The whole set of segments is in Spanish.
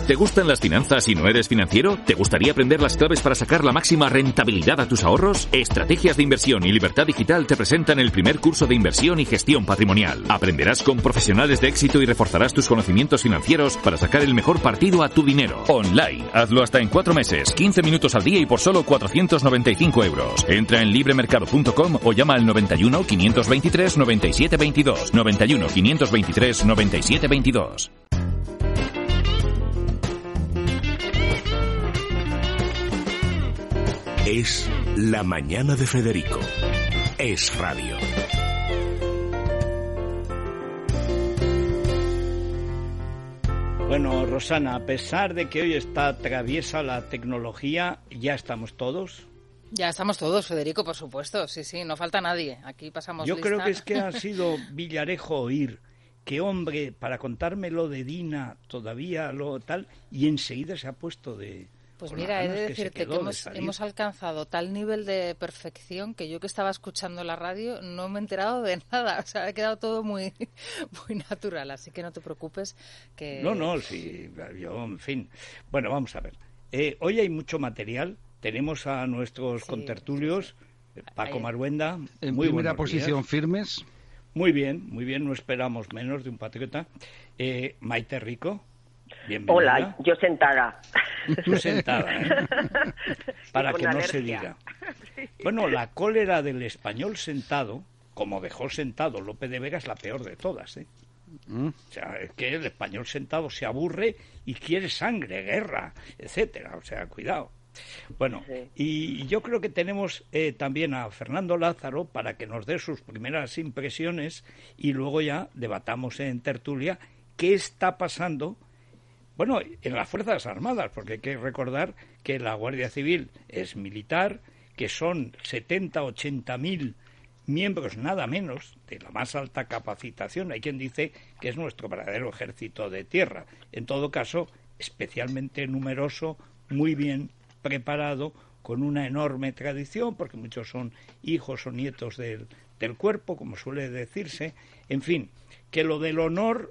¿Te gustan las finanzas y no eres financiero? ¿Te gustaría aprender las claves para sacar la máxima rentabilidad a tus ahorros? Estrategias de Inversión y Libertad Digital te presentan el primer curso de inversión y gestión patrimonial. Aprenderás con profesionales de éxito y reforzarás tus conocimientos financieros para sacar el mejor partido a tu dinero. Online. Hazlo hasta en 4 meses, 15 minutos al día y por solo 495 euros. Entra en libremercado.com o llama al 91 523 97 22. 91 523 97 22. Es La Mañana de Federico. Es radio. Bueno, Rosana, a pesar de que hoy está traviesa la tecnología, ¿ya estamos todos? Ya estamos todos, Federico, por supuesto. Sí, no falta nadie. Aquí pasamos Yo lista. creo que es que ha sido Villarejo oír que, hombre, para contarme lo de Dina todavía lo tal, y enseguida se ha puesto de... Pues mira, he de decirte que hemos alcanzado tal nivel de perfección que yo que estaba escuchando la radio no me he enterado de nada. O sea, ha quedado todo muy natural, así que no te preocupes. Que... No, sí, yo, en fin. Bueno, vamos a ver. Hoy hay mucho material. Tenemos a nuestros contertulios, Paco Maruenda. En primera posición, firmes. Muy bien, no esperamos menos de un patriota. Maite Rico. Bienvenida. Hola, yo sentada. Tú sentada, ¿eh? Para que no se diga. Bueno, la cólera del español sentado, como dejó sentado Lope de Vega, es la peor de todas, ¿eh? O sea, es que el español sentado se aburre y quiere sangre, guerra, etcétera. O sea, cuidado. Bueno, y yo creo que tenemos también a Fernando Lázaro para que nos dé sus primeras impresiones y luego ya debatamos en tertulia qué está pasando. Bueno, en las Fuerzas Armadas, porque hay que recordar que la Guardia Civil es militar, que son 70, 80.000 miembros, nada menos, de la más alta capacitación. Hay quien dice que es nuestro verdadero ejército de tierra. En todo caso, especialmente numeroso, muy bien preparado, con una enorme tradición, porque muchos son hijos o nietos del cuerpo, como suele decirse. En fin, que lo del honor...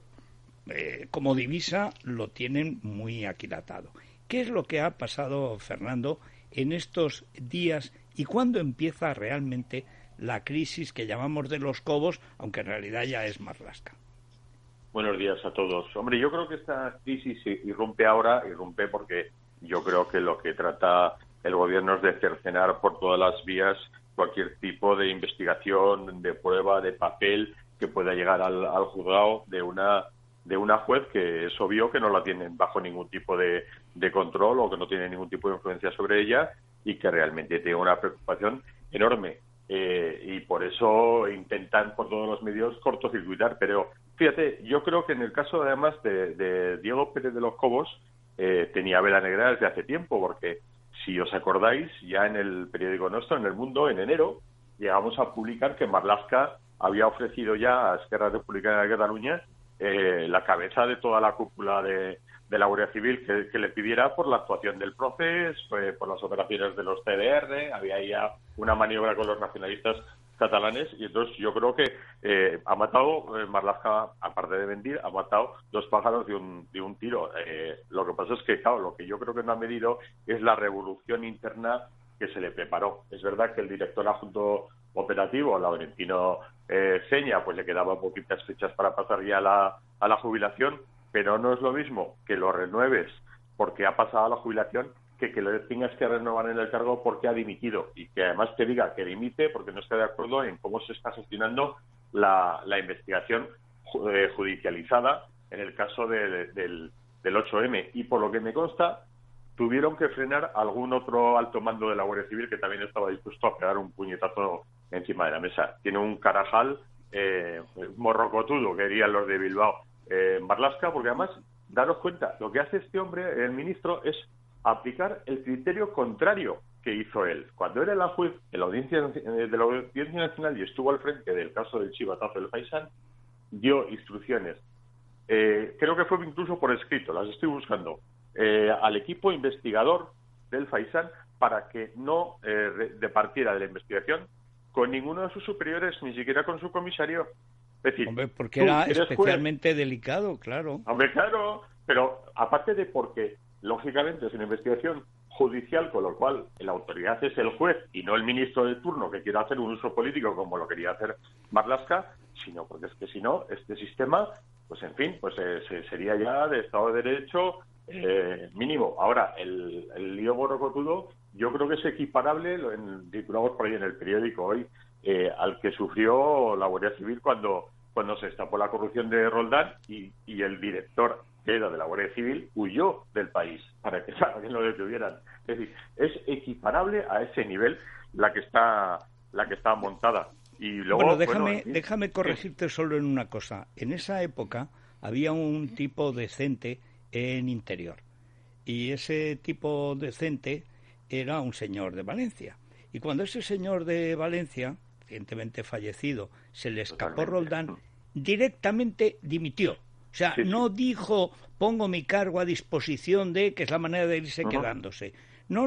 como divisa lo tienen muy aquilatado. ¿Qué es lo que ha pasado, Fernando, en estos días y cuándo empieza realmente la crisis que llamamos de los Cobos, aunque en realidad ya es Marlaska? Buenos días a todos. Hombre, yo creo que esta crisis irrumpe ahora, porque yo creo que lo que trata el gobierno es de cercenar por todas las vías cualquier tipo de investigación, de prueba, de papel que pueda llegar al juzgado de una juez que es obvio que no la tienen bajo ningún tipo de control o que no tiene ningún tipo de influencia sobre ella y que realmente tiene una preocupación enorme. Y por eso intentan por todos los medios cortocircuitar. Pero fíjate, yo creo que en el caso además de Diego Pérez de los Cobos tenía vela negra desde hace tiempo, porque si os acordáis, ya en el periódico nuestro, en El Mundo, en enero, llegamos a publicar que Marlaska había ofrecido ya a Esquerra Republicana de Cataluña la cabeza de toda la cúpula de la Guardia Civil que le pidiera por la actuación del proceso, por las operaciones de los CDR, había ya una maniobra con los nacionalistas catalanes, y entonces yo creo que ha matado, Marlaska, aparte de mentir, ha matado 2 pájaros de un tiro. Lo que pasa es que, claro, lo que yo creo que no ha medido es la revolución interna que se le preparó. Es verdad que el director adjunto operativo, Laurentino Seña, pues le quedaban poquitas fechas para pasar ya a la jubilación, pero no es lo mismo que lo renueves porque ha pasado a la jubilación que lo tengas que renovar en el cargo porque ha dimitido, y que además te diga que dimite porque no está de acuerdo en cómo se está gestionando la investigación judicializada en el caso del 8M. Y por lo que me consta, tuvieron que frenar algún otro alto mando de la Guardia Civil que también estaba dispuesto a pegar un puñetazo encima de la mesa. Tiene un carajal morrocotudo, que dirían los de Bilbao, Marlaska, porque además, daros cuenta, lo que hace este hombre, el ministro, es aplicar el criterio contrario que hizo él. Cuando era la juez de la Audiencia Nacional y estuvo al frente del caso del chivatazo del Faisán, dio instrucciones, creo que fue incluso por escrito, las estoy buscando, al equipo investigador del Faisán para que no departiera de la investigación con ninguno de sus superiores, ni siquiera con su comisario. Es decir, hombre, porque era especialmente delicado, claro. Hombre, claro, Pero aparte de porque, lógicamente, es una investigación judicial, con lo cual la autoridad es el juez y no el ministro de turno que quiera hacer un uso político como lo quería hacer Marlaska, sino porque es que si no, este sistema, pues en fin, pues sería ya de Estado de Derecho mínimo. Ahora, el lío borrocotudo yo creo que es equiparable, titulamos por ahí en el periódico hoy, al que sufrió la Guardia Civil cuando se destapó la corrupción de Roldán y el director de la Guardia Civil huyó del país para que no lo detuvieran. Es decir, es equiparable a ese nivel la que está montada. Y luego, déjame corregirte solo en una cosa. En esa época había un tipo decente en Interior y ese tipo decente era un señor de Valencia. Y cuando ese señor de Valencia, recientemente fallecido, se le escapó Roldán, directamente dimitió. O sea, no dijo, pongo mi cargo a disposición de, que es la manera de irse quedándose. No.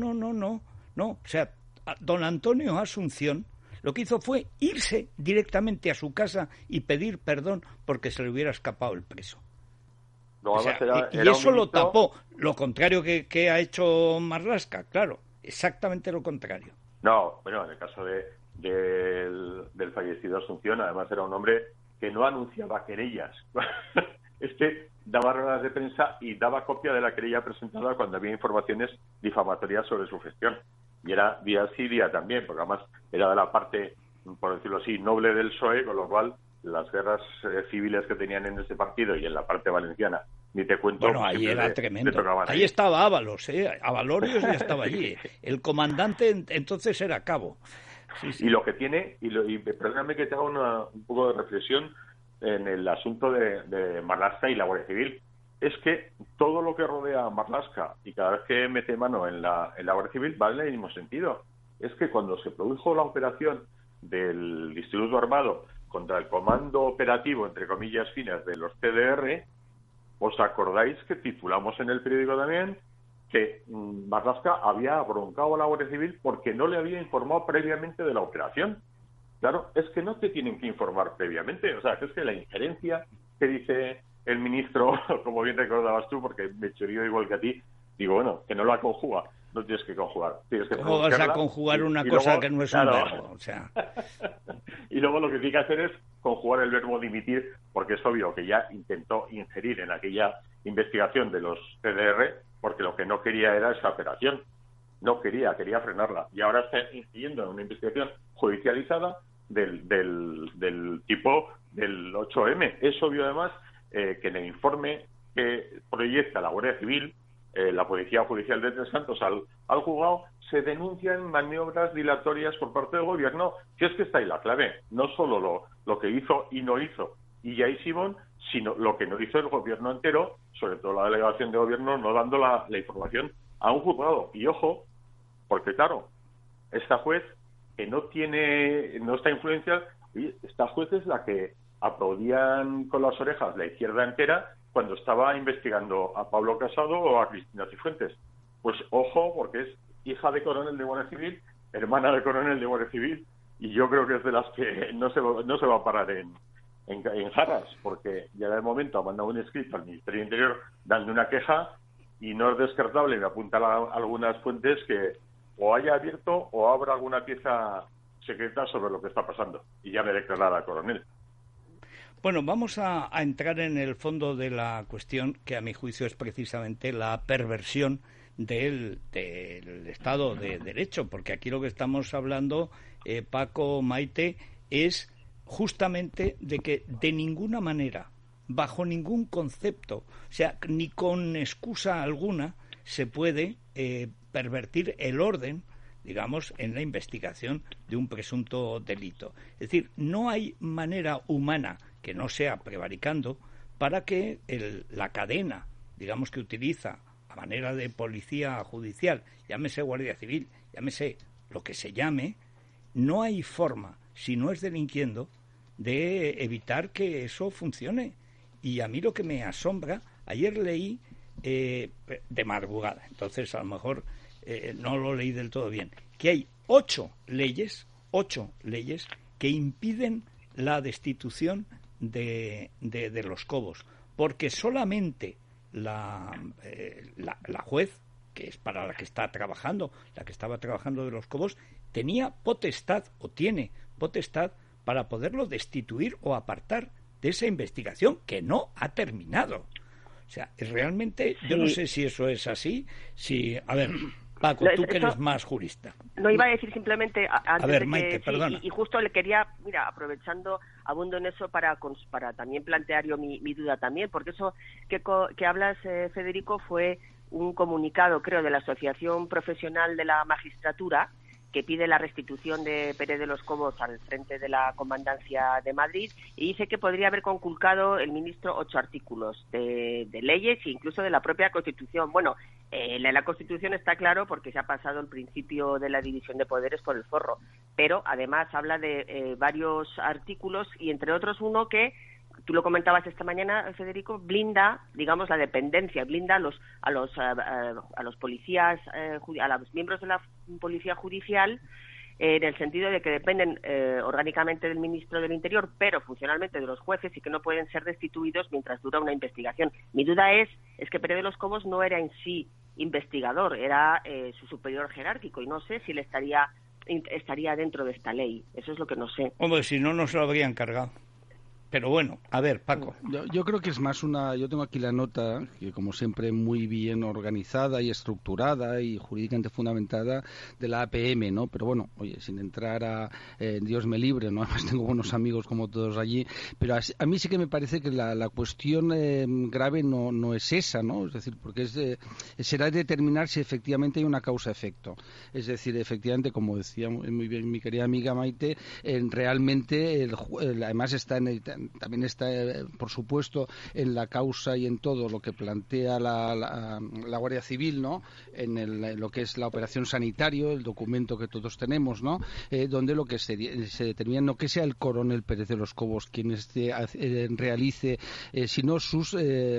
O sea, don Antonio Asunción lo que hizo fue irse directamente a su casa y pedir perdón porque se le hubiera escapado el preso. No, o sea, y eso lo tapó. Lo contrario que ha hecho Marlaska, claro, exactamente lo contrario. No, bueno, en el caso del fallecido Asunción, además era un hombre que no anunciaba querellas. Daba ruedas de prensa y daba copia de la querella presentada cuando había informaciones difamatorias sobre su gestión. Y era día sí, día también, porque además era de la parte, por decirlo así, noble del PSOE, con lo cual las guerras civiles que tenían en ese partido y en la parte valenciana, ni te cuento. Bueno, ahí era tremendo. Ahí estaba Ábalos, Avalorios ya estaba allí. El comandante entonces era Cabo. Sí. Y lo que tiene, perdóname que te haga un poco de reflexión en el asunto de Marlaska y la Guardia Civil, es que todo lo que rodea a Marlaska y cada vez que mete mano en la Guardia Civil va en el mismo sentido. Es que cuando se produjo la operación del Instituto Armado contra el comando operativo, entre comillas finas, de los CDR, ¿os acordáis que titulamos en el periódico también que Marlaska había broncado a la Guardia Civil porque no le había informado previamente de la operación? Claro, es que no te tienen que informar previamente. O sea, es que la injerencia que dice el ministro, como bien recordabas tú, porque me chorío igual que a ti, digo, bueno, que no la conjuga. No tienes que conjugar. ¿Cómo vas a conjugar una cosa luego, que no es un verbo? O sea. Y luego lo que tiene que hacer es conjugar el verbo dimitir, porque es obvio que ya intentó ingerir en aquella investigación de los CDR, porque lo que no quería era esa operación. No quería frenarla. Y ahora está incidiendo en una investigación judicializada del tipo del 8M. Es obvio, además, que en el informe que proyecta la Guardia Civil, la Policía Judicial de Tres Cantos al juzgado, se denuncian maniobras dilatorias por parte del gobierno. Si es que está ahí la clave, no solo lo que hizo y no hizo Illa y Simón, sino lo que no hizo el gobierno entero, sobre todo la delegación de gobierno, no dando la información a un juzgado. Y ojo, porque claro, esta juez que no está influenciada, esta juez es la que aplaudían con las orejas la izquierda entera cuando estaba investigando a Pablo Casado o a Cristina Cifuentes. Pues ojo, porque es hija de coronel de Guardia Civil, hermana de coronel de Guardia Civil, y yo creo que es de las que no se va a parar en jarras, porque ya de momento ha mandado un escrito al Ministerio de Interior dando una queja, y no es descartable, me apuntan algunas fuentes, que o haya abierto o abra alguna pieza secreta sobre lo que está pasando, y ya me declarará coronel. Bueno, vamos a entrar en el fondo de la cuestión, que a mi juicio es precisamente la perversión del Estado de Derecho, porque aquí lo que estamos hablando, Paco, Maite, es justamente de que de ninguna manera, bajo ningún concepto, o sea, ni con excusa alguna, se puede pervertir el orden, digamos, en la investigación de un presunto delito. Es decir, no hay manera humana que no sea prevaricando para que la cadena, digamos, que utiliza a manera de policía judicial, llámese Guardia Civil, llámese lo que se llame, no hay forma, si no es delinquiendo, de evitar que eso funcione. Y a mí lo que me asombra, ayer leí de madrugada, entonces a lo mejor no lo leí del todo bien, que hay 8 leyes que impiden la destitución de los Cobos, porque solamente la juez, que es para la que estaba trabajando de Los Cobos, tenía potestad, o tiene potestad, para poderlo destituir o apartar de esa investigación que no ha terminado. O sea, realmente, yo no sé si eso es así. A ver, Paco, tú que eres más jurista. No, iba a decir simplemente antes a ver, de que, Maite, perdona. Y justo le quería, aprovechando, abundo en eso para también plantear yo mi duda también, porque eso que hablas, Federico, fue un comunicado, creo, de la Asociación Profesional de la Magistratura, que pide la restitución de Pérez de los Cobos al frente de la Comandancia de Madrid, y dice que podría haber conculcado el ministro 8 artículos de leyes e incluso de la propia Constitución. Bueno, la Constitución está claro porque se ha pasado el principio de la división de poderes por el forro, pero además habla de varios artículos y entre otros uno que tú lo comentabas esta mañana, Federico, blinda, digamos, la dependencia, blinda a los policías, a los miembros de la policía judicial, en el sentido de que dependen orgánicamente del ministro del Interior, pero funcionalmente de los jueces, y que no pueden ser destituidos mientras dura una investigación. Mi duda es que Pérez de los Cobos no era en sí investigador, era su superior jerárquico, y no sé si estaría dentro de esta ley. Eso es lo que no sé. Hombre, si no, no se lo habrían cargado. Pero bueno, a ver, Paco. Yo creo que es más yo tengo aquí la nota, que como siempre muy bien organizada y estructurada y jurídicamente fundamentada, de la APM, ¿no? Pero bueno, oye, sin entrar a Dios me libre, ¿no? Además tengo buenos amigos como todos allí, pero a mí sí que me parece que la cuestión grave no es esa, ¿no? Es decir, porque será determinar si efectivamente hay una causa-efecto. Es decir, efectivamente, como decía muy bien mi querida amiga Maite, realmente además también está, por supuesto, en la causa y en todo lo que plantea la Guardia Civil, ¿no? En lo que es la operación sanitario, el documento que todos tenemos, ¿no? Donde lo que se determina no que sea el coronel Pérez de los Cobos quien realice, sino sus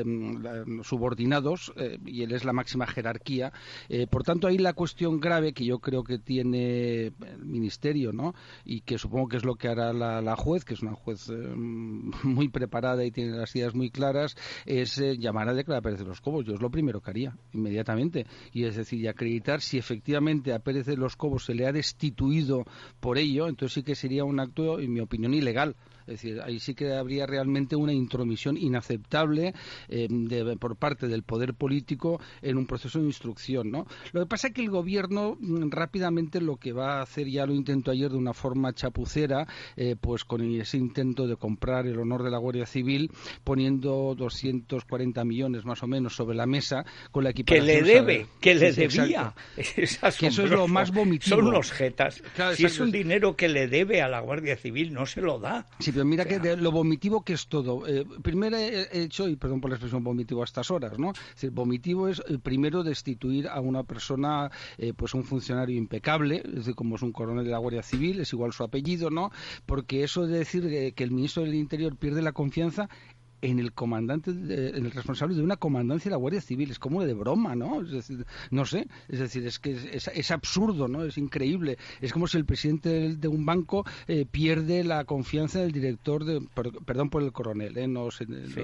subordinados, y él es la máxima jerarquía. Por tanto, ahí la cuestión grave que yo creo que tiene el Ministerio, ¿no? Y que supongo que es lo que hará la juez, que es una juez muy preparada y tiene las ideas muy claras, es llamar a declarar a Pérez de los Cobos. Yo es lo primero que haría inmediatamente, y es decir, y acreditar si efectivamente a Pérez de los Cobos se le ha destituido por ello. Entonces sí que sería un acto, en mi opinión, ilegal. Es decir, ahí sí que habría realmente una intromisión inaceptable por parte del poder político en un proceso de instrucción, ¿no? Lo que pasa es que el gobierno rápidamente lo que va a hacer, ya lo intentó ayer de una forma chapucera, pues con ese intento de comprar el honor de la Guardia Civil, poniendo 240 millones más o menos sobre la mesa con la equiparación. Que le debía. Es que eso es lo más vomitivo. Son unos jetas. Claro, si es un dinero que le debe a la Guardia Civil, no se lo da. Sí, pero mira que lo vomitivo que es todo. Primero he hecho, y perdón por la expresión vomitivo a estas horas, ¿no? Es decir, vomitivo es primero destituir a una persona, pues un funcionario impecable, es decir, como es un coronel de la Guardia Civil, es igual su apellido, ¿no? Porque eso de decir que el ministro del Interior pierde la confianza en el comandante, en el responsable de una comandancia de la Guardia Civil, es como de broma, ¿no? Es decir, no sé, es decir, es que es absurdo, ¿no? Es increíble. Es como si el presidente de un banco pierde la confianza del director perdón por el coronel, no sé, sí.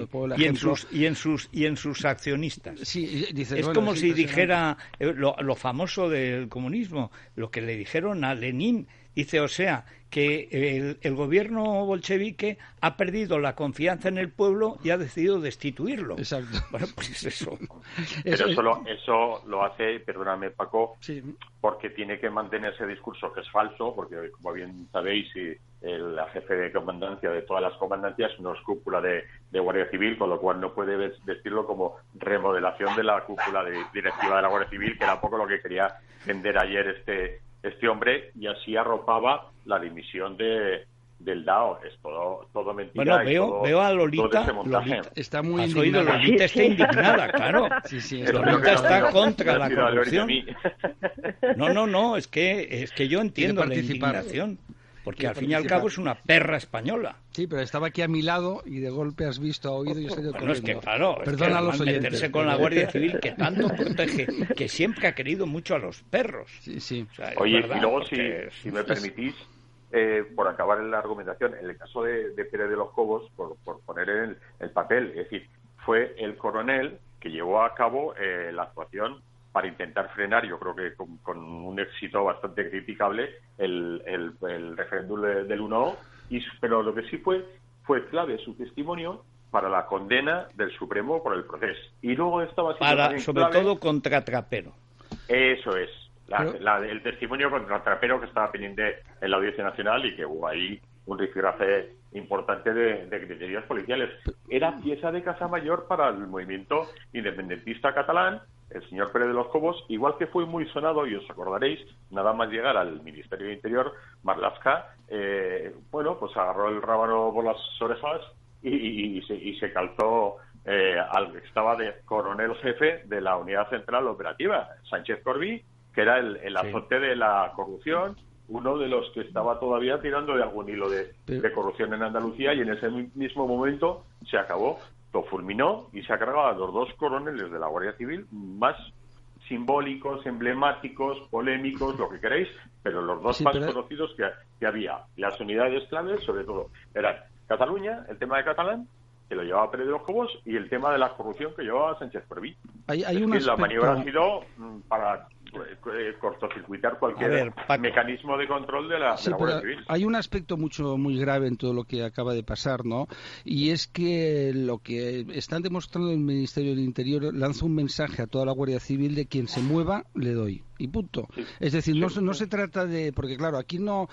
y en sus accionistas. Sí, dice, es como si dijera lo famoso del comunismo, lo que le dijeron a Lenin. Dice, o sea, que el gobierno bolchevique ha perdido la confianza en el pueblo y ha decidido destituirlo. Exacto. Bueno, pues eso. Pero eso lo hace, perdóname, Paco, sí, porque tiene que mantener ese discurso que es falso, porque como bien sabéis, la jefe de comandancia de todas las comandancias no es cúpula de Guardia Civil, con lo cual no puede vestirlo como remodelación de la cúpula directiva de la Guardia Civil, que era un poco lo que quería vender ayer este hombre, y así arropaba la dimisión del DAO. Es todo mentira. Bueno, veo a Lolita está muy indignada. Lolita está indignada, claro. Sí, Lolita está contra la corrupción. No, es que yo entiendo la indignación. Porque al fin y al cabo es una perra española. Sí, pero estaba aquí a mi lado y de golpe has visto, oído y he salido corriendo. Es que claro, perdona a los oyentes. Meterse con la Guardia Civil que tanto protege, que siempre ha querido mucho a los perros. Sí. O sea, oye, y luego si me permitís, por acabar en la argumentación, en el caso de Pérez de los Cobos, por poner en el papel, es decir, fue el coronel que llevó a cabo la actuación para intentar frenar, yo creo que con un éxito bastante criticable, el referéndum del 1. Pero lo que sí fue clave su testimonio para la condena del Supremo por el proceso. Y luego estaba sobre todo contra Trapero. Eso es. El testimonio contra Trapero, que estaba pendiente en la Audiencia Nacional, y que hubo ahí un rifirrafe importante de criterios policiales. Era pieza de casa mayor para el movimiento independentista catalán, el señor Pérez de los Cobos, igual que fue muy sonado, y os acordaréis, nada más llegar al Ministerio de Interior, Marlaska, pues agarró el rábano por las orejas y se calzó al que estaba de coronel jefe de la Unidad Central Operativa, Sánchez Corbí, que era el azote de la corrupción, uno de los que estaba todavía tirando de algún hilo de corrupción en Andalucía, y en ese mismo momento se acabó, lo fulminó y se ha cargado a los 2 coroneles de la Guardia Civil más simbólicos, emblemáticos, polémicos, lo que queréis, pero los 2 más conocidos que había. Las unidades claves, sobre todo, eran Cataluña, el tema de Catalán, que lo llevaba Pérez de los Cobos, y el tema de la corrupción que llevaba Sánchez Corbí. La maniobra ha sido para cortocircuitar cualquier mecanismo de control de la Guardia Civil. Hay un aspecto muy grave en todo lo que acaba de pasar, ¿no? Y es que lo que están demostrando el Ministerio del Interior lanza un mensaje a toda la Guardia Civil de quien se mueva, le doy. Y punto. Sí. Es decir, no se trata de... Porque claro, aquí no...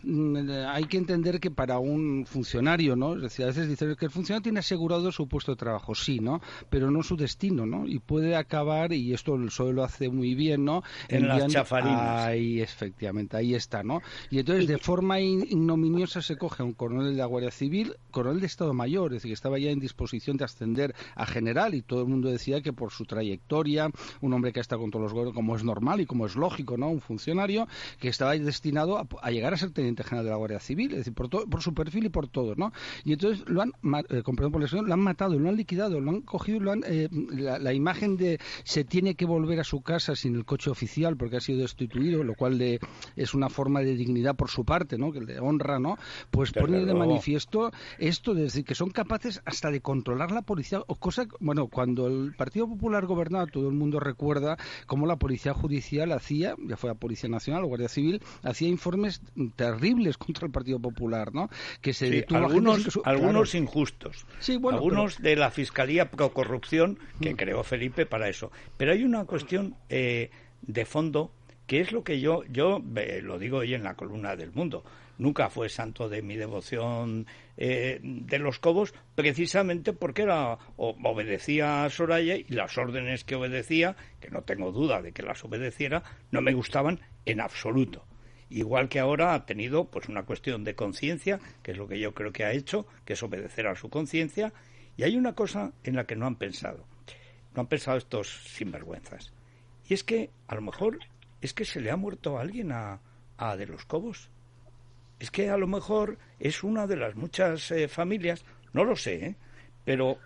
Hay que entender que para un funcionario, ¿no? Es decir, a veces dicen que el funcionario tiene asegurado su puesto de trabajo, sí, ¿no? Pero no su destino, ¿no? Y puede acabar, y esto el PSOE lo hace muy bien, ¿no? En las chafarinas. Ahí, efectivamente, ahí está, ¿no? Y entonces, de forma ignominiosa, se coge a un coronel de la Guardia Civil, coronel de Estado Mayor, es decir, que estaba ya en disposición de ascender a general, y todo el mundo decía que por su trayectoria, un hombre que ha estado con todos los gobiernos, como es normal y como es lógico, ¿no? Un funcionario que estaba destinado a llegar a ser teniente general de la Guardia Civil, es decir, por su perfil y por todo, ¿no? Y entonces lo han, con perdón por la expresión, lo han matado, lo han liquidado, lo han cogido, la imagen de se tiene que volver a su casa sin el coche oficial porque ha sido destituido, lo cual es una forma de dignidad por su parte, ¿no? Que le honra, ¿no? Pues pone de manifiesto esto de decir que son capaces hasta de controlar la policía, o cosa, bueno, cuando el Partido Popular gobernaba, todo el mundo recuerda cómo la policía judicial hacía, ya fue la Policía Nacional o Guardia Civil, hacía informes terribles contra el Partido Popular, ¿no? Que se detuvo algunos injustos, algunos de la Fiscalía pro corrupción que creó Felipe para eso. Pero hay una cuestión de fondo que es lo que yo lo digo hoy en la columna del Mundo. Nunca fue santo de mi devoción de los Cobos, precisamente porque obedecía a Soraya, y las órdenes que obedecía, que no tengo duda de que las obedeciera, no me gustaban en absoluto. Igual que ahora ha tenido pues una cuestión de conciencia, que es lo que yo creo que ha hecho, que es obedecer a su conciencia, y hay una cosa en la que no han pensado estos sinvergüenzas, y es que a lo mejor es que se le ha muerto a alguien a De los Cobos. Es que a lo mejor es una de las muchas familias, no lo sé, pero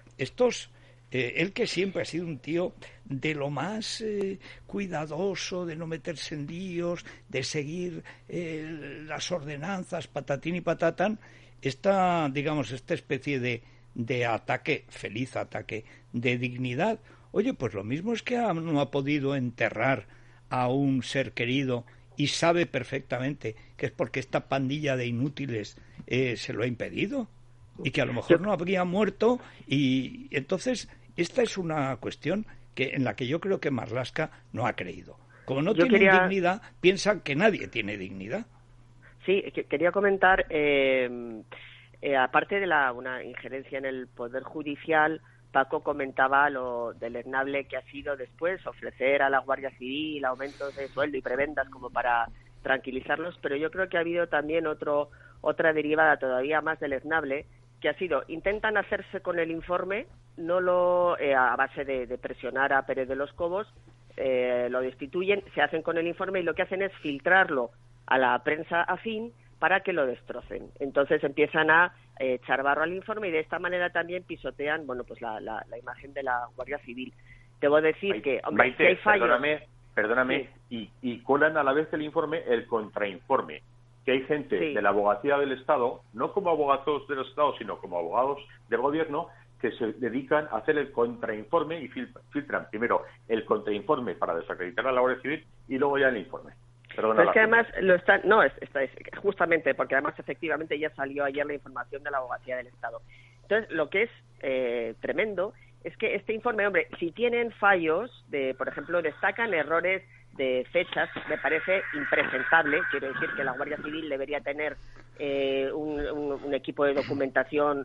él que siempre ha sido un tío de lo más cuidadoso, de no meterse en líos, de seguir las ordenanzas, patatín y patatán, esta especie de ataque, feliz ataque, de dignidad. Oye, pues lo mismo es que no ha podido enterrar a un ser querido y sabe perfectamente que es porque esta pandilla de inútiles se lo ha impedido y que a lo mejor no habría muerto, y entonces esta es una cuestión en la que yo creo que Marlaska no ha creído. Como no tiene dignidad, piensan que nadie tiene dignidad. Sí, quería comentar, aparte de una injerencia en el Poder Judicial, Paco comentaba lo deleznable que ha sido después ofrecer a la Guardia Civil aumentos de sueldo y prebendas como para tranquilizarlos, pero yo creo que ha habido también otra derivada todavía más deleznable, que ha sido, intentan hacerse con el informe, a base de presionar a Pérez de los Cobos, lo destituyen, se hacen con el informe y lo que hacen es filtrarlo a la prensa afín para que lo destrocen. Entonces empiezan a echar barro al informe y de esta manera también pisotean, pues la imagen de la Guardia Civil. Debo decir que, hombre, Maite, hay fallos. Perdóname, sí. y colan a la vez el informe el contrainforme, que hay gente de la abogacía del Estado, no como abogados del Estado, sino como abogados del gobierno, que se dedican a hacer el contrainforme y filtran primero el contrainforme para desacreditar a la Guardia Civil y luego ya el informe. Pero es que además es justamente porque además efectivamente ya salió ayer la información de la Abogacía del Estado. Entonces, lo que es tremendo es que este informe, hombre, si tienen fallos, por ejemplo, destacan errores de fechas, me parece impresentable. Quiero decir que la Guardia Civil debería tener un equipo de documentación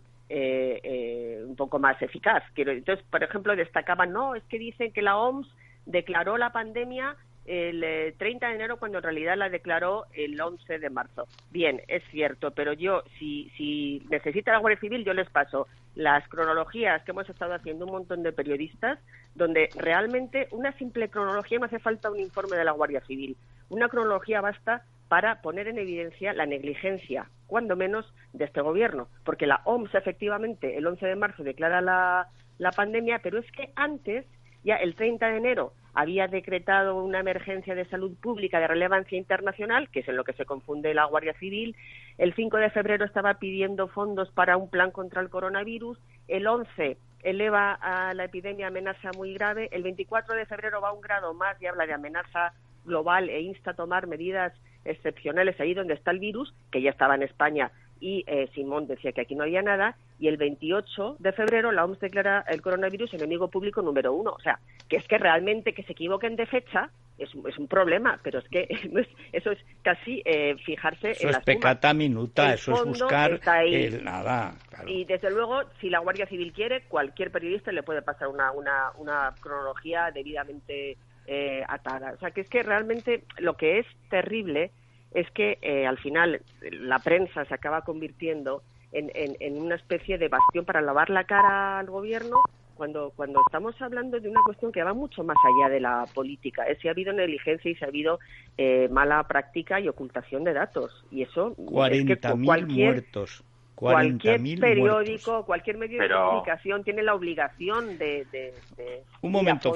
un poco más eficaz. Entonces, por ejemplo, destacaban, es que dicen que la OMS declaró la pandemia el 30 de enero cuando en realidad la declaró el 11 de marzo. Bien, es cierto, pero yo, si necesita la Guardia Civil, yo les paso las cronologías que hemos estado haciendo un montón de periodistas, donde realmente una simple cronología no hace falta un informe de la Guardia Civil. Una cronología basta para poner en evidencia la negligencia, cuando menos, de este gobierno. Porque la OMS, efectivamente, el 11 de marzo declara la pandemia, pero es que antes, ya el 30 de enero, había decretado una emergencia de salud pública de relevancia internacional, que es en lo que se confunde la Guardia Civil. El 5 de febrero estaba pidiendo fondos para un plan contra el coronavirus. El 11 eleva a la epidemia amenaza muy grave. El 24 de febrero va un grado más y habla de amenaza global e insta a tomar medidas excepcionales ahí donde está el virus, que ya estaba en España, y Simón decía que aquí no había nada, y el 28 de febrero la OMS declara el coronavirus enemigo público número 1. O sea, que es que realmente que se equivoquen de fecha es un problema, pero es que eso es casi fijarse eso en las es peccata minuta, eso es buscar el nada. Claro. Y desde luego, si la Guardia Civil quiere, cualquier periodista le puede pasar una cronología debidamente atada. O sea, que es que realmente lo que es terrible es que al final la prensa se acaba convirtiendo en una especie de bastión para lavar la cara al gobierno, cuando estamos hablando de una cuestión que va mucho más allá de la política. Si ha habido negligencia y si ha habido mala práctica y ocultación de datos. Y eso 40.000 muertos. Cualquier periódico, muertos. Cualquier medio de comunicación tiene la obligación de un momento,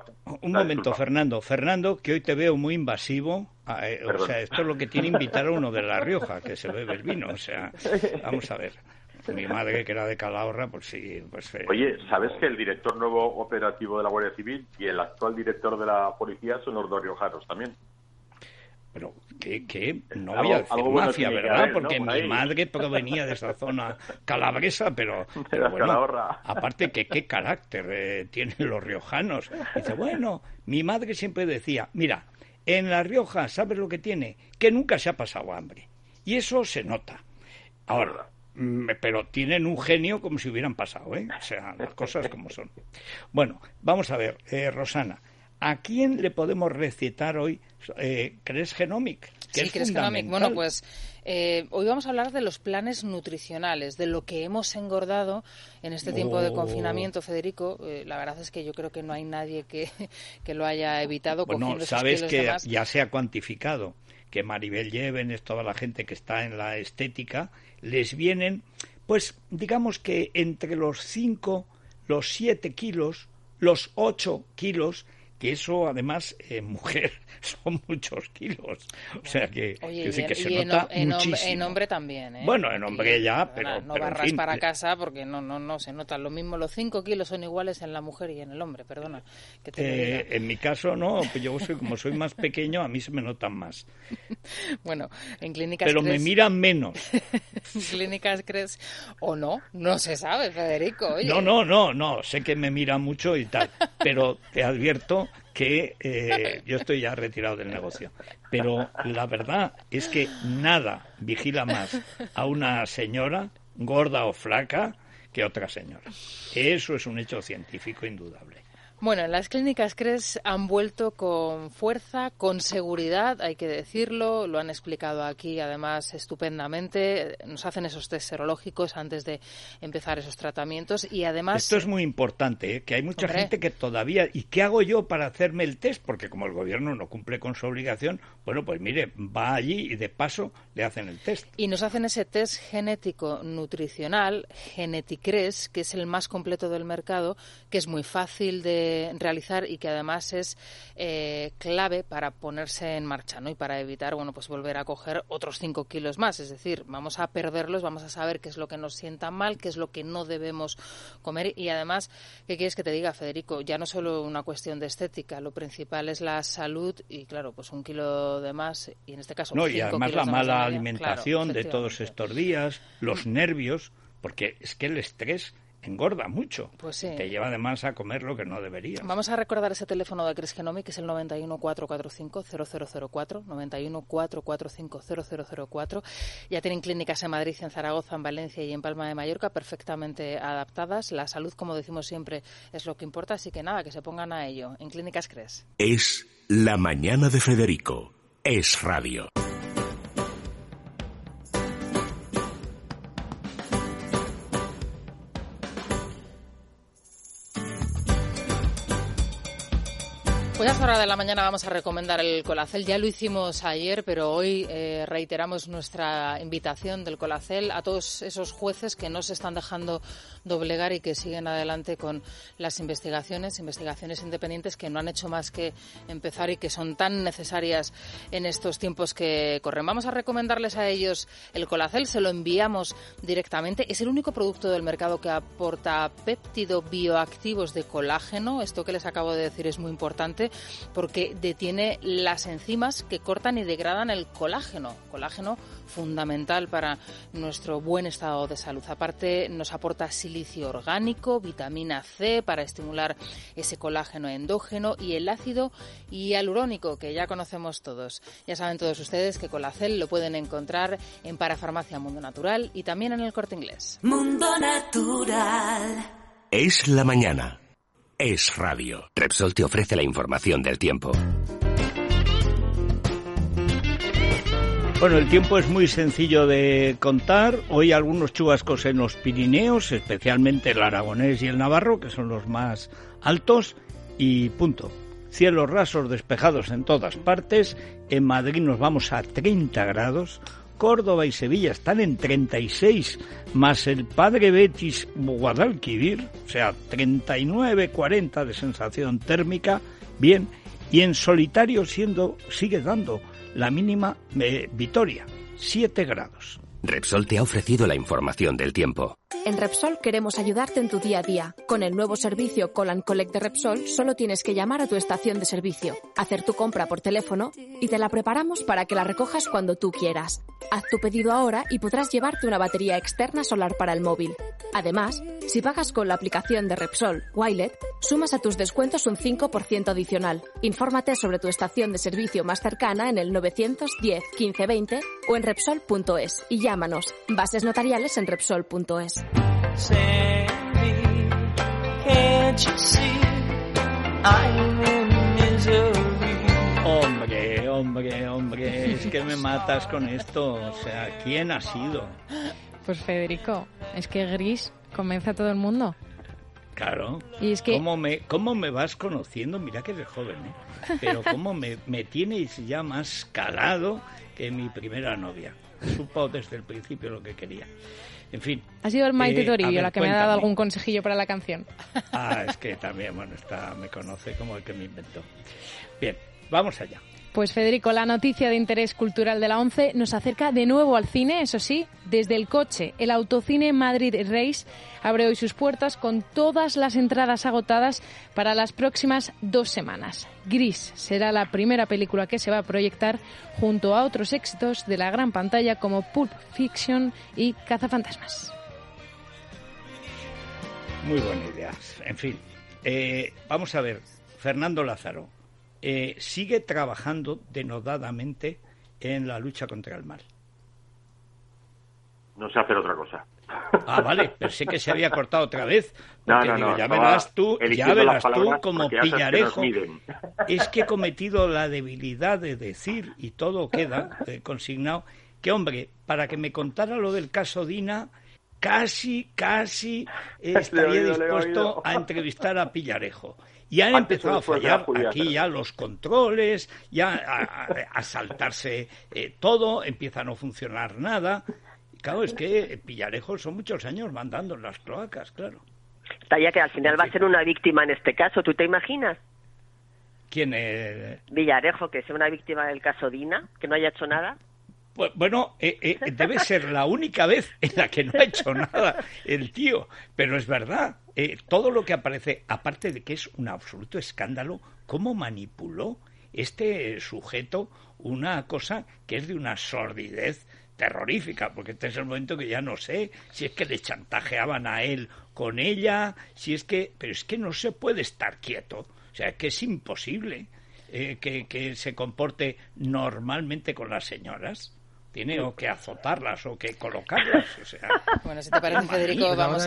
Fernando, que hoy te veo muy invasivo. O sea, esto es lo que tiene invitar a uno de La Rioja, que se bebe el vino. O sea, vamos a ver. Mi madre, que era de Calahorra, pues sí. Oye, ¿sabes que el director nuevo operativo de la Guardia Civil y el actual director de la policía son los dos riojanos también? Pero que no voy a decir mafia, ¿verdad? Porque mi madre provenía de esa zona calabresa, pero bueno, aparte que qué carácter tienen los riojanos. Dice, bueno, mi madre siempre decía, mira, en La Rioja, ¿sabes lo que tiene? Que nunca se ha pasado hambre. Y eso se nota. Ahora, pero tienen un genio como si hubieran pasado, ¿eh? O sea, las cosas como son. Bueno, vamos a ver, Rosana, ¿a quién le podemos recitar hoy CRES Genomic? Sí, CRES Genomic. Bueno, pues hoy vamos a hablar de los planes nutricionales, de lo que hemos engordado en este tiempo de confinamiento, Federico. La verdad es que yo creo que no hay nadie que lo haya evitado. Bueno, sabes que ya se ha cuantificado que Maribel Llévenes, toda la gente que está en la estética, les vienen, pues digamos que entre los 5, los 7 kilos, los 8 kilos, que eso además mujer son muchos kilos, o sea que, oye, que se nota muchísimo. En hombre también, ¿eh? Bueno, en hombre ya, pero no barras en fin, para casa porque no se nota lo mismo. Los 5 kilos son iguales en la mujer y en el hombre, perdona que te lo diga. En mi caso no, yo como soy más pequeño a mí se me notan más. Bueno, en Clínicas pero CRES, me miran menos. Clínicas CRES o no se sabe, Federico. Oye. No, sé que me miran mucho y tal, pero te advierto que yo estoy ya retirado del negocio. Pero la verdad es que nada vigila más a una señora gorda o flaca que otra señora. Eso es un hecho científico indudable. Bueno, las clínicas CRES han vuelto con fuerza, con seguridad, hay que decirlo, lo han explicado aquí además estupendamente, nos hacen esos test serológicos antes de empezar esos tratamientos y además... Esto es muy importante, que hay mucha gente que todavía... ¿Y qué hago yo para hacerme el test? Porque como el gobierno no cumple con su obligación, bueno, pues mire, va allí y de paso le hacen el test. Y nos hacen ese test genético nutricional, Geneticres, que es el más completo del mercado, que es muy fácil de que realizar y que además es clave para ponerse en marcha, ¿no? Y para evitar, bueno, pues volver a coger otros 5 kilos más. Es decir, vamos a perderlos, vamos a saber qué es lo que nos sienta mal, qué es lo que no debemos comer. Y además, ¿qué quieres que te diga, Federico? Ya no solo una cuestión de estética, lo principal es la salud y, claro, pues 1 kilo de más, y en este caso 5 kilos de más. No, y además la mala alimentación, claro, de todos estos días, los nervios, porque es que el estrés engorda mucho. Pues sí. Te lleva además a comer lo que no deberías. Vamos a recordar ese teléfono de Cris Genomi, que es el 91-445-0004, 91-445-0004. Ya tienen clínicas en Madrid, en Zaragoza, en Valencia y en Palma de Mallorca perfectamente adaptadas. La salud, como decimos siempre, es lo que importa, así que nada, que se pongan a ello. En Clínicas Cres. Es La Mañana de Federico. Es radio. Pues a esta hora de la mañana vamos a recomendar el Colacel. Ya lo hicimos ayer, pero hoy reiteramos nuestra invitación del Colacel a todos esos jueces que no se están dejando doblegar y que siguen adelante con las investigaciones independientes que no han hecho más que empezar y que son tan necesarias en estos tiempos que corren. Vamos a recomendarles a ellos el Colacel, se lo enviamos directamente. Es el único producto del mercado que aporta péptido bioactivos de colágeno. Esto que les acabo de decir es muy importante, porque detiene las enzimas que cortan y degradan el colágeno fundamental para nuestro buen estado de salud. Aparte, nos aporta silicio orgánico, vitamina C para estimular ese colágeno endógeno y el ácido hialurónico que ya conocemos todos. Ya saben todos ustedes que Colacel lo pueden encontrar en Parafarmacia Mundo Natural y también en el Corte Inglés. Mundo Natural. Es la mañana. Es radio. Repsol te ofrece la información del tiempo. Bueno, el tiempo es muy sencillo de contar. Hoy algunos chubascos en los Pirineos, especialmente el aragonés y el navarro, que son los más altos, y punto. Cielos rasos despejados en todas partes. En Madrid nos vamos a 30 grados. Córdoba y Sevilla están en 36, más el Padre Betis Guadalquivir, o sea, 39-40 de sensación térmica, bien, y en solitario sigue dando la mínima Vitoria, 7 grados. Repsol te ha ofrecido la información del tiempo. En Repsol queremos ayudarte en tu día a día. Con el nuevo servicio Call & Collect de Repsol, solo tienes que llamar a tu estación de servicio, hacer tu compra por teléfono y te la preparamos para que la recojas cuando tú quieras. Haz tu pedido ahora y podrás llevarte una batería externa solar para el móvil. Además, si pagas con la aplicación de Repsol Wilet, sumas a tus descuentos un 5% adicional. Infórmate sobre tu estación de servicio más cercana en el 910 15 20 o en Repsol.es y llámanos. Bases notariales en Repsol.es. Hombre, es que me matas con esto. O sea, ¿quién ha sido? Pues Federico, es que Gris convence a todo el mundo. Claro. Y es que... ¿Cómo me vas conociendo? Mira que eres joven, ¿eh? Pero cómo me tienes ya más calado que mi primera novia. Supo desde el principio lo que quería. En fin. Ha sido el Maite Toribio la que me ha dado algún consejillo para la canción. Ah, es que también, bueno, me conoce como el que me inventó. Bien, vamos allá. Pues Federico, la noticia de interés cultural de la ONCE nos acerca de nuevo al cine, eso sí, desde el coche. El Autocine Madrid Race abre hoy sus puertas con todas las entradas agotadas para las próximas 2 semanas. Gris será la primera película que se va a proyectar junto a otros éxitos de la gran pantalla como Pulp Fiction y Cazafantasmas. Muy buena idea. En fin, vamos a ver, Fernando Lázaro. Sigue trabajando denodadamente en la lucha contra el mal. No sé hacer otra cosa. Ah, vale, pensé que se había cortado otra vez. No, Ya verás tú como Pillarejo. Es que he cometido la debilidad de decir, y todo queda consignado, que hombre, para que me contara lo del caso Dina, casi estaría dispuesto a entrevistar a Pillarejo. Y han empezado a fallar aquí ya los controles, ya a saltarse todo, empieza a no funcionar nada. Claro, es que Pillarejo son muchos años mandando en las cloacas, claro. Talla que al final va a ser una víctima en este caso, ¿tú te imaginas? ¿Quién? Villarejo, que sea una víctima del caso Dina, que no haya hecho nada. Pues, bueno, debe ser la única vez en la que no ha hecho nada el tío, pero es verdad, todo lo que aparece, aparte de que es un absoluto escándalo, cómo manipuló este sujeto una cosa que es de una sordidez terrorífica, porque este es el momento que ya no sé si es que le chantajeaban a él con ella, pero es que no se puede estar quieto, o sea, que es imposible que se comporte normalmente con las señoras. Tiene o que azotarlas o que colocarlas, o sea... Bueno, si te parece, Federico, vamos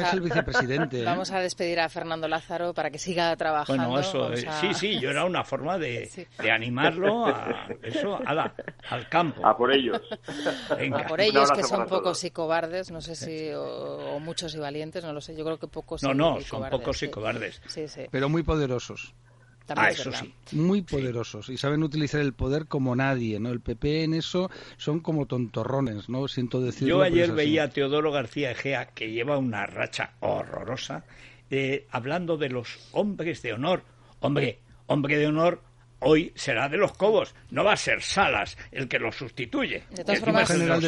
a despedir a Fernando Lázaro para que siga trabajando. Bueno, eso, sí, yo era una forma de animarlo a eso, al campo. A por ellos. Venga. A por ellos, que son pocos y cobardes, no sé si, o muchos y valientes, no lo sé, yo creo que pocos y cobardes. Son pocos y cobardes. Sí. Pero muy poderosos. Eso sí. Muy poderosos y saben utilizar el poder como nadie, ¿no? El PP en eso son como tontorrones, ¿no? Siento decirlo. Yo ayer veía a Teodoro García Egea, que lleva una racha horrorosa, hablando de los hombres de honor. Hombre de honor hoy será de los Cobos, no va a ser Salas el que lo sustituye. De todas formas,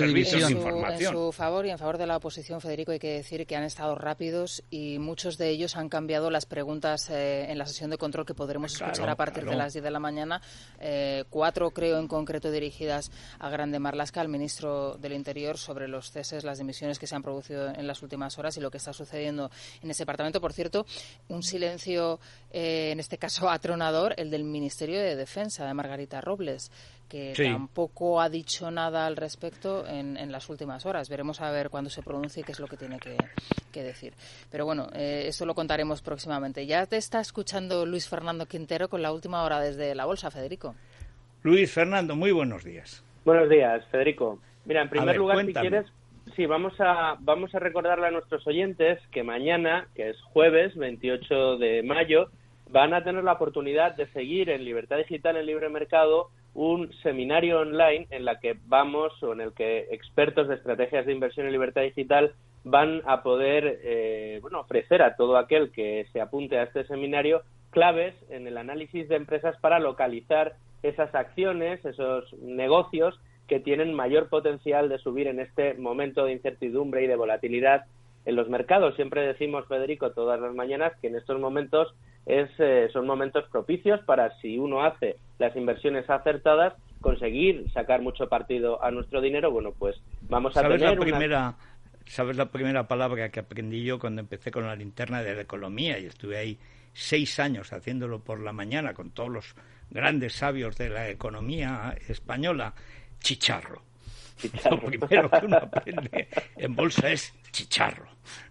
en su favor y en favor de la oposición, Federico, hay que decir que han estado rápidos y muchos de ellos han cambiado las preguntas en la sesión de control que podremos escuchar a partir de las 10 de la mañana. 4, creo, en concreto dirigidas a Grande Marlaska, al ministro del Interior, sobre los ceses, las dimisiones que se han producido en las últimas horas y lo que está sucediendo en ese departamento. Por cierto, un silencio, en este caso atronador, el del Ministerio de Defensa de Margarita Robles, que tampoco ha dicho nada al respecto en las últimas horas. Veremos a ver cuándo se pronuncie qué es lo que tiene que decir. Pero bueno, eso lo contaremos próximamente. Ya te está escuchando Luis Fernando Quintero con la última hora desde la Bolsa, Federico. Luis Fernando, muy buenos días. Buenos días, Federico. Mira, en primer lugar, cuéntame. si quieres, vamos a recordarle a nuestros oyentes que mañana, que es jueves 28 de mayo, van a tener la oportunidad de seguir en Libertad Digital en Libre Mercado un seminario online en el que expertos de estrategias de inversión en libertad digital van a poder ofrecer a todo aquel que se apunte a este seminario claves en el análisis de empresas para localizar esas acciones, esos negocios que tienen mayor potencial de subir en este momento de incertidumbre y de volatilidad en los mercados. Siempre decimos, Federico, todas las mañanas que en estos momentos son momentos propicios para, si uno hace las inversiones acertadas, conseguir sacar mucho partido a nuestro dinero. Bueno, pues vamos a tener ¿Sabes la primera palabra que aprendí yo cuando empecé con la linterna de la economía? Y estuve ahí 6 años haciéndolo por la mañana con todos los grandes sabios de la economía española. Chicharro. Lo primero que uno aprende en bolsa es chicharro.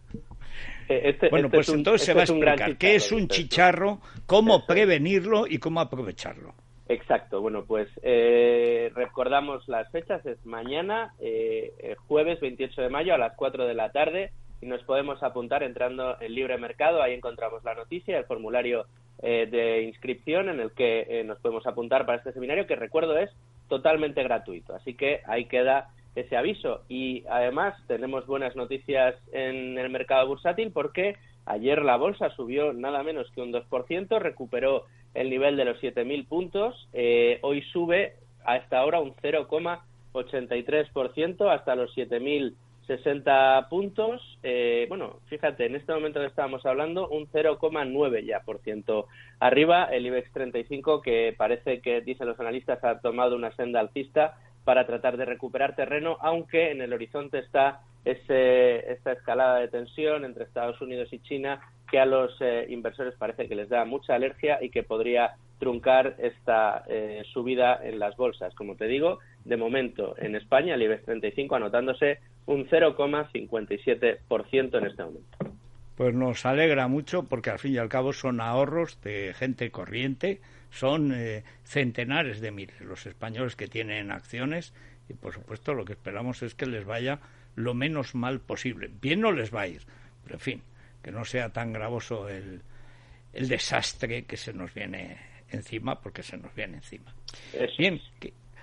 Pues entonces se va a explicar qué es un chicharro, cómo prevenirlo y cómo aprovecharlo. Exacto. Bueno, pues recordamos las fechas. Es mañana, jueves 28 de mayo a las 4 de la tarde, y nos podemos apuntar entrando en Libre Mercado. Ahí encontramos la noticia, el formulario de inscripción en el que nos podemos apuntar para este seminario, que, recuerdo, es totalmente gratuito. Así que ahí queda ese aviso. Y además tenemos buenas noticias en el mercado bursátil, porque ayer la bolsa subió nada menos que un 2%, recuperó el nivel de los 7.000 puntos. Hoy sube a esta hora un 0,83% hasta los 7.060 puntos. Fíjate, en este momento que estábamos hablando, un 0,9% ya arriba. El IBEX 35, que parece que, dicen los analistas, ha tomado una senda alcista para tratar de recuperar terreno, aunque en el horizonte está esta escalada de tensión entre Estados Unidos y China, que a los inversores parece que les da mucha alergia y que podría truncar esta subida en las bolsas. Como te digo, de momento en España el IBEX 35 anotándose un 0,57% en este momento. Pues nos alegra mucho, porque al fin y al cabo son ahorros de gente corriente, son centenares de miles los españoles que tienen acciones, y por supuesto lo que esperamos es que les vaya lo menos mal posible. Bien no les va a ir, pero en fin, que no sea tan gravoso el desastre que se nos viene encima, porque se nos viene encima. Eso. Bien,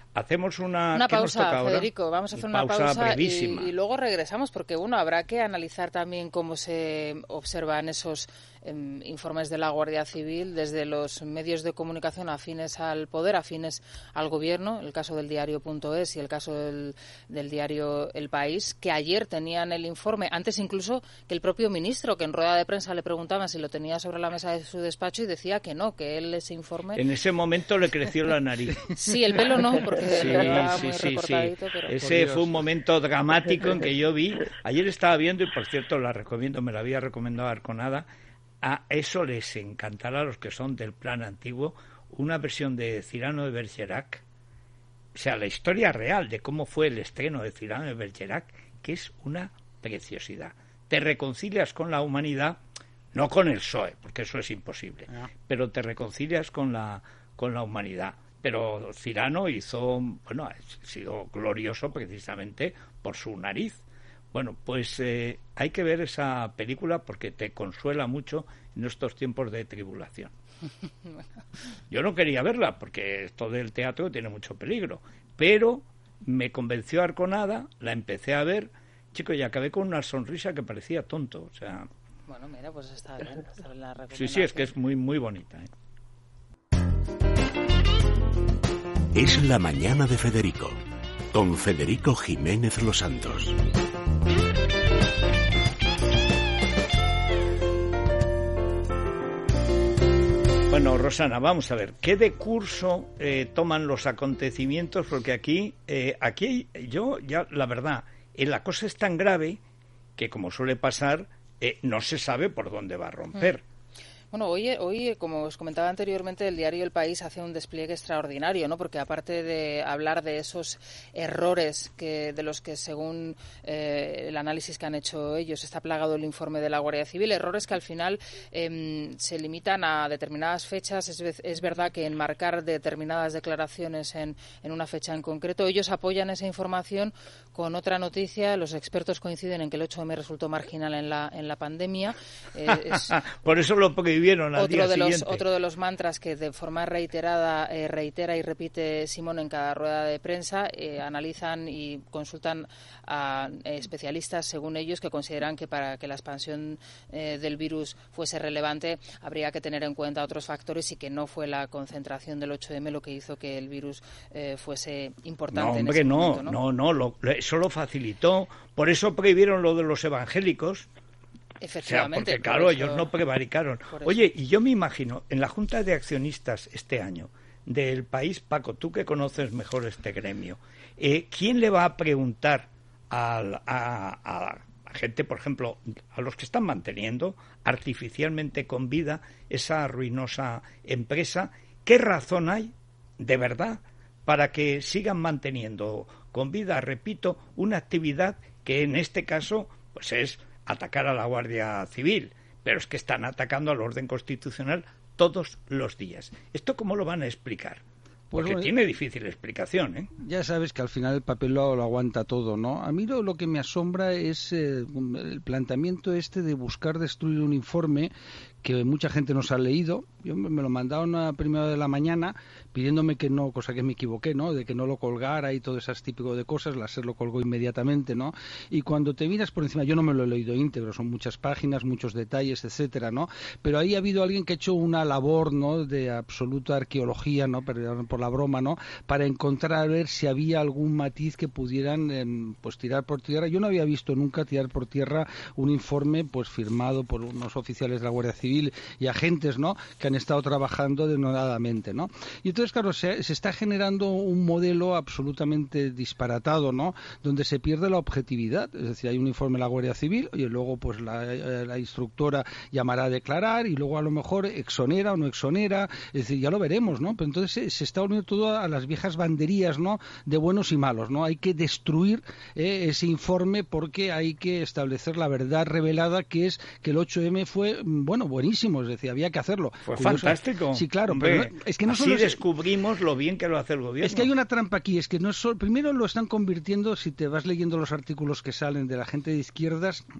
Hacemos una pausa, Federico. Vamos a hacer una pausa brevísima. Y luego regresamos, porque habrá que analizar también cómo se observan esos informes de la Guardia Civil desde los medios de comunicación afines al poder, afines al gobierno, el caso del diario.es y el caso del diario El País, que ayer tenían el informe, antes incluso que el propio ministro, que en rueda de prensa le preguntaban si lo tenía sobre la mesa de su despacho y decía que no, que él ese informe... En ese momento le creció la nariz. Sí, el pelo no, porque sí. Pero... Ese fue un momento dramático en que yo vi. Ayer estaba viendo, y por cierto la recomiendo, me la había recomendado Arconada. A eso les encantará a los que son del plan antiguo, una versión de Cyrano de Bergerac, o sea, la historia real de cómo fue el estreno de Cyrano de Bergerac, que es una preciosidad. Te reconcilias con la humanidad, no con el PSOE, porque eso es imposible, pero te reconcilias con la humanidad. Pero Cyrano ha sido glorioso precisamente por su nariz. Bueno, pues hay que ver esa película porque te consuela mucho en estos tiempos de tribulación. Yo no quería verla porque esto del teatro tiene mucho peligro, pero me convenció Arconada, la empecé a ver, chico, y acabé con una sonrisa que parecía tonto, o sea... Bueno, mira, pues está bien la recomendación. Sí, es que es muy, muy bonita, Es la mañana de Federico, con Federico Jiménez Los Santos. Bueno, Rosana, vamos a ver, ¿qué de curso toman los acontecimientos? Porque aquí yo ya, la verdad, la cosa es tan grave que, como suele pasar, no se sabe por dónde va a romper. Bueno, hoy, como os comentaba anteriormente, el diario El País hace un despliegue extraordinario, ¿no? Porque aparte de hablar de esos errores de los que, según el análisis que han hecho ellos, está plagado el informe de la Guardia Civil, errores que al final se limitan a determinadas fechas. Es verdad que enmarcar determinadas declaraciones en una fecha en concreto, ellos apoyan esa información con otra noticia. Los expertos coinciden en que el 8M resultó marginal en la pandemia. Por eso lo vivieron al día siguiente. Otro de los mantras que de forma reiterada reitera y repite Simón en cada rueda de prensa. Analizan y consultan a especialistas, según ellos, que consideran que para que la expansión del virus fuese relevante habría que tener en cuenta otros factores y que no fue la concentración del 8M lo que hizo que el virus fuese importante. No, hombre, no, eso lo facilitó. Por eso prohibieron lo de los evangélicos. Efectivamente. O sea, porque claro, ellos no prevaricaron. Oye, y yo me imagino, en la Junta de Accionistas este año del País, Paco, tú que conoces mejor este gremio, ¿quién le va a preguntar a la gente, por ejemplo, a los que están manteniendo artificialmente con vida esa ruinosa empresa, qué razón hay, de verdad, para que sigan manteniendo con vida, repito, una actividad que en este caso pues es atacar a la Guardia Civil, pero es que están atacando al orden constitucional todos los días? ¿Esto cómo lo van a explicar? Porque tiene difícil explicación, ¿eh? Ya sabes que al final el papel lo aguanta todo, ¿no? A mí lo que me asombra es el planteamiento de buscar destruir un informe que mucha gente nos ha leído. Yo me lo mandaron a primera de la mañana pidiéndome que no, cosa que me equivoqué, ¿no? De que no lo colgara y todo ese tipo de cosas. La SER lo colgó inmediatamente, ¿no? Y cuando te miras por encima, yo no me lo he leído íntegro, son muchas páginas, muchos detalles, etcétera, ¿no? Pero ahí ha habido alguien que ha hecho una labor, ¿no? De absoluta arqueología, ¿no? Perdón por la broma, ¿no? Para encontrar a ver si había algún matiz que pudieran pues tirar por tierra. Yo no había visto nunca tirar por tierra un informe pues firmado por unos oficiales de la Guardia Civil y agentes, ¿no? Que han estado trabajando denodadamente, ¿no? Y entonces, claro, se está generando un modelo absolutamente disparatado, ¿no? Donde se pierde la objetividad. Es decir, hay un informe de la Guardia Civil y luego pues la instructora llamará a declarar y luego a lo mejor exonera o no exonera. Es decir, ya lo veremos, ¿no? Pero entonces se está uniendo todo a las viejas banderías, ¿no? De buenos y malos, ¿no? Hay que destruir ese informe porque hay que establecer la verdad revelada, que es que el 8M fue, bueno, buenísimo, es decir, había que hacerlo. Fue fantástico. Sí, claro, hombre, pero es que no así solo descubrimos lo bien que lo hace el gobierno. Es que hay una trampa aquí, es que no es solo, primero lo están convirtiendo, si te vas leyendo los artículos que salen de la gente de izquierdas,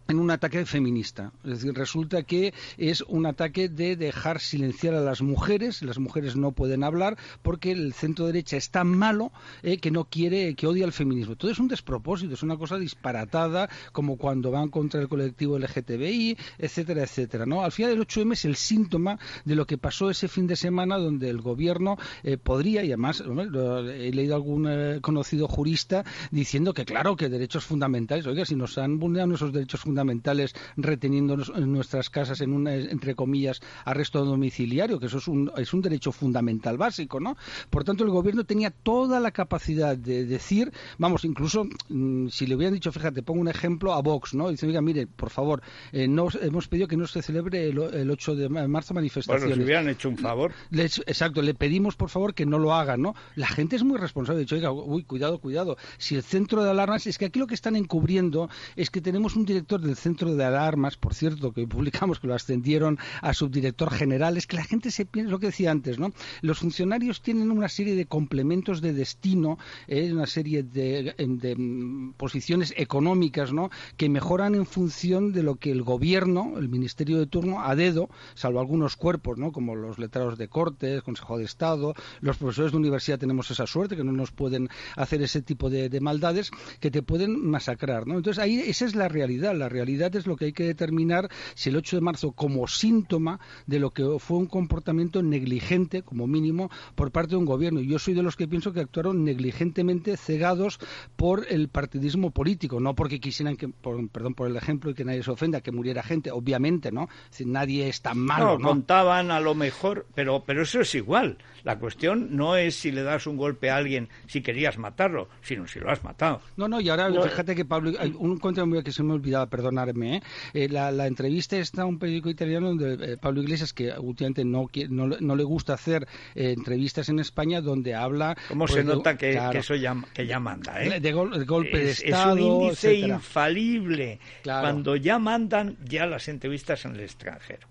en un ataque feminista. Es decir, resulta que es un ataque de dejar silenciar a las mujeres no pueden hablar porque el centro derecha es tan malo que no quiere, que odia el feminismo. Todo es un despropósito, es una cosa disparatada, como cuando van contra el colectivo LGTBI, etcétera, etcétera, ¿no? Al final el 8M es el síntoma de lo que pasó ese fin de semana, donde el gobierno podría, y además he leído algún conocido jurista diciendo que claro, que derechos fundamentales, oiga, si nos han vulnerado nuestros derechos fundamentales reteniéndonos en nuestras casas en un, entre comillas, arresto domiciliario, que eso es un derecho fundamental básico, ¿no? Por tanto, el gobierno tenía toda la capacidad de decir, vamos, incluso si le hubieran dicho, fíjate, pongo un ejemplo a Vox, ¿no? Dicen, oiga, mire, por favor, hemos pedido que no se celebre el 8 de marzo manifestaciones. Bueno, si hubieran hecho un favor. Exacto, le pedimos, por favor, que no lo hagan, ¿no? La gente es muy responsable, de hecho, oiga, cuidado, si el centro de alarmas, es que aquí lo que están encubriendo es que tenemos un director del centro de alarmas, por cierto, que publicamos que lo ascendieron a subdirector general. Es que la gente se piensa, lo que decía antes, ¿no? Los funcionarios tienen una serie de complementos de destino, una serie de posiciones económicas, ¿no?, que mejoran en función de lo que el gobierno, el ministerio de turno, a dedo, salvo algunos cuerpos, ¿no?, como los letrados de Cortes, Consejo de Estado, los profesores de universidad tenemos esa suerte, que no nos pueden hacer ese tipo de maldades, que te pueden masacrar, ¿no? Entonces ahí esa es la realidad. La realidad es lo que hay que determinar, si el 8 de marzo como síntoma de lo que fue un comportamiento negligente, como mínimo, por parte de un gobierno. Y yo soy de los que pienso que actuaron negligentemente, cegados por el partidismo político, no porque quisieran que, perdón por el ejemplo y que nadie se ofenda, que muriera gente, obviamente, ¿no? Si nadie es tan malo, ¿no? Contaban a lo mejor, pero eso es igual. La cuestión no es si le das un golpe a alguien si querías matarlo, sino si lo has matado. No, y ahora fíjate que Pablo, hay un contrario que se me ha olvidado, perdonarme, la entrevista está en un periódico italiano donde Pablo Iglesias, que últimamente no le gusta hacer entrevistas en España, donde habla... ¿Cómo se nota que eso ya manda, de golpe de Estado, es un índice etcétera. Infalible. Claro. Cuando ya mandan ya las entrevistas en el extranjero.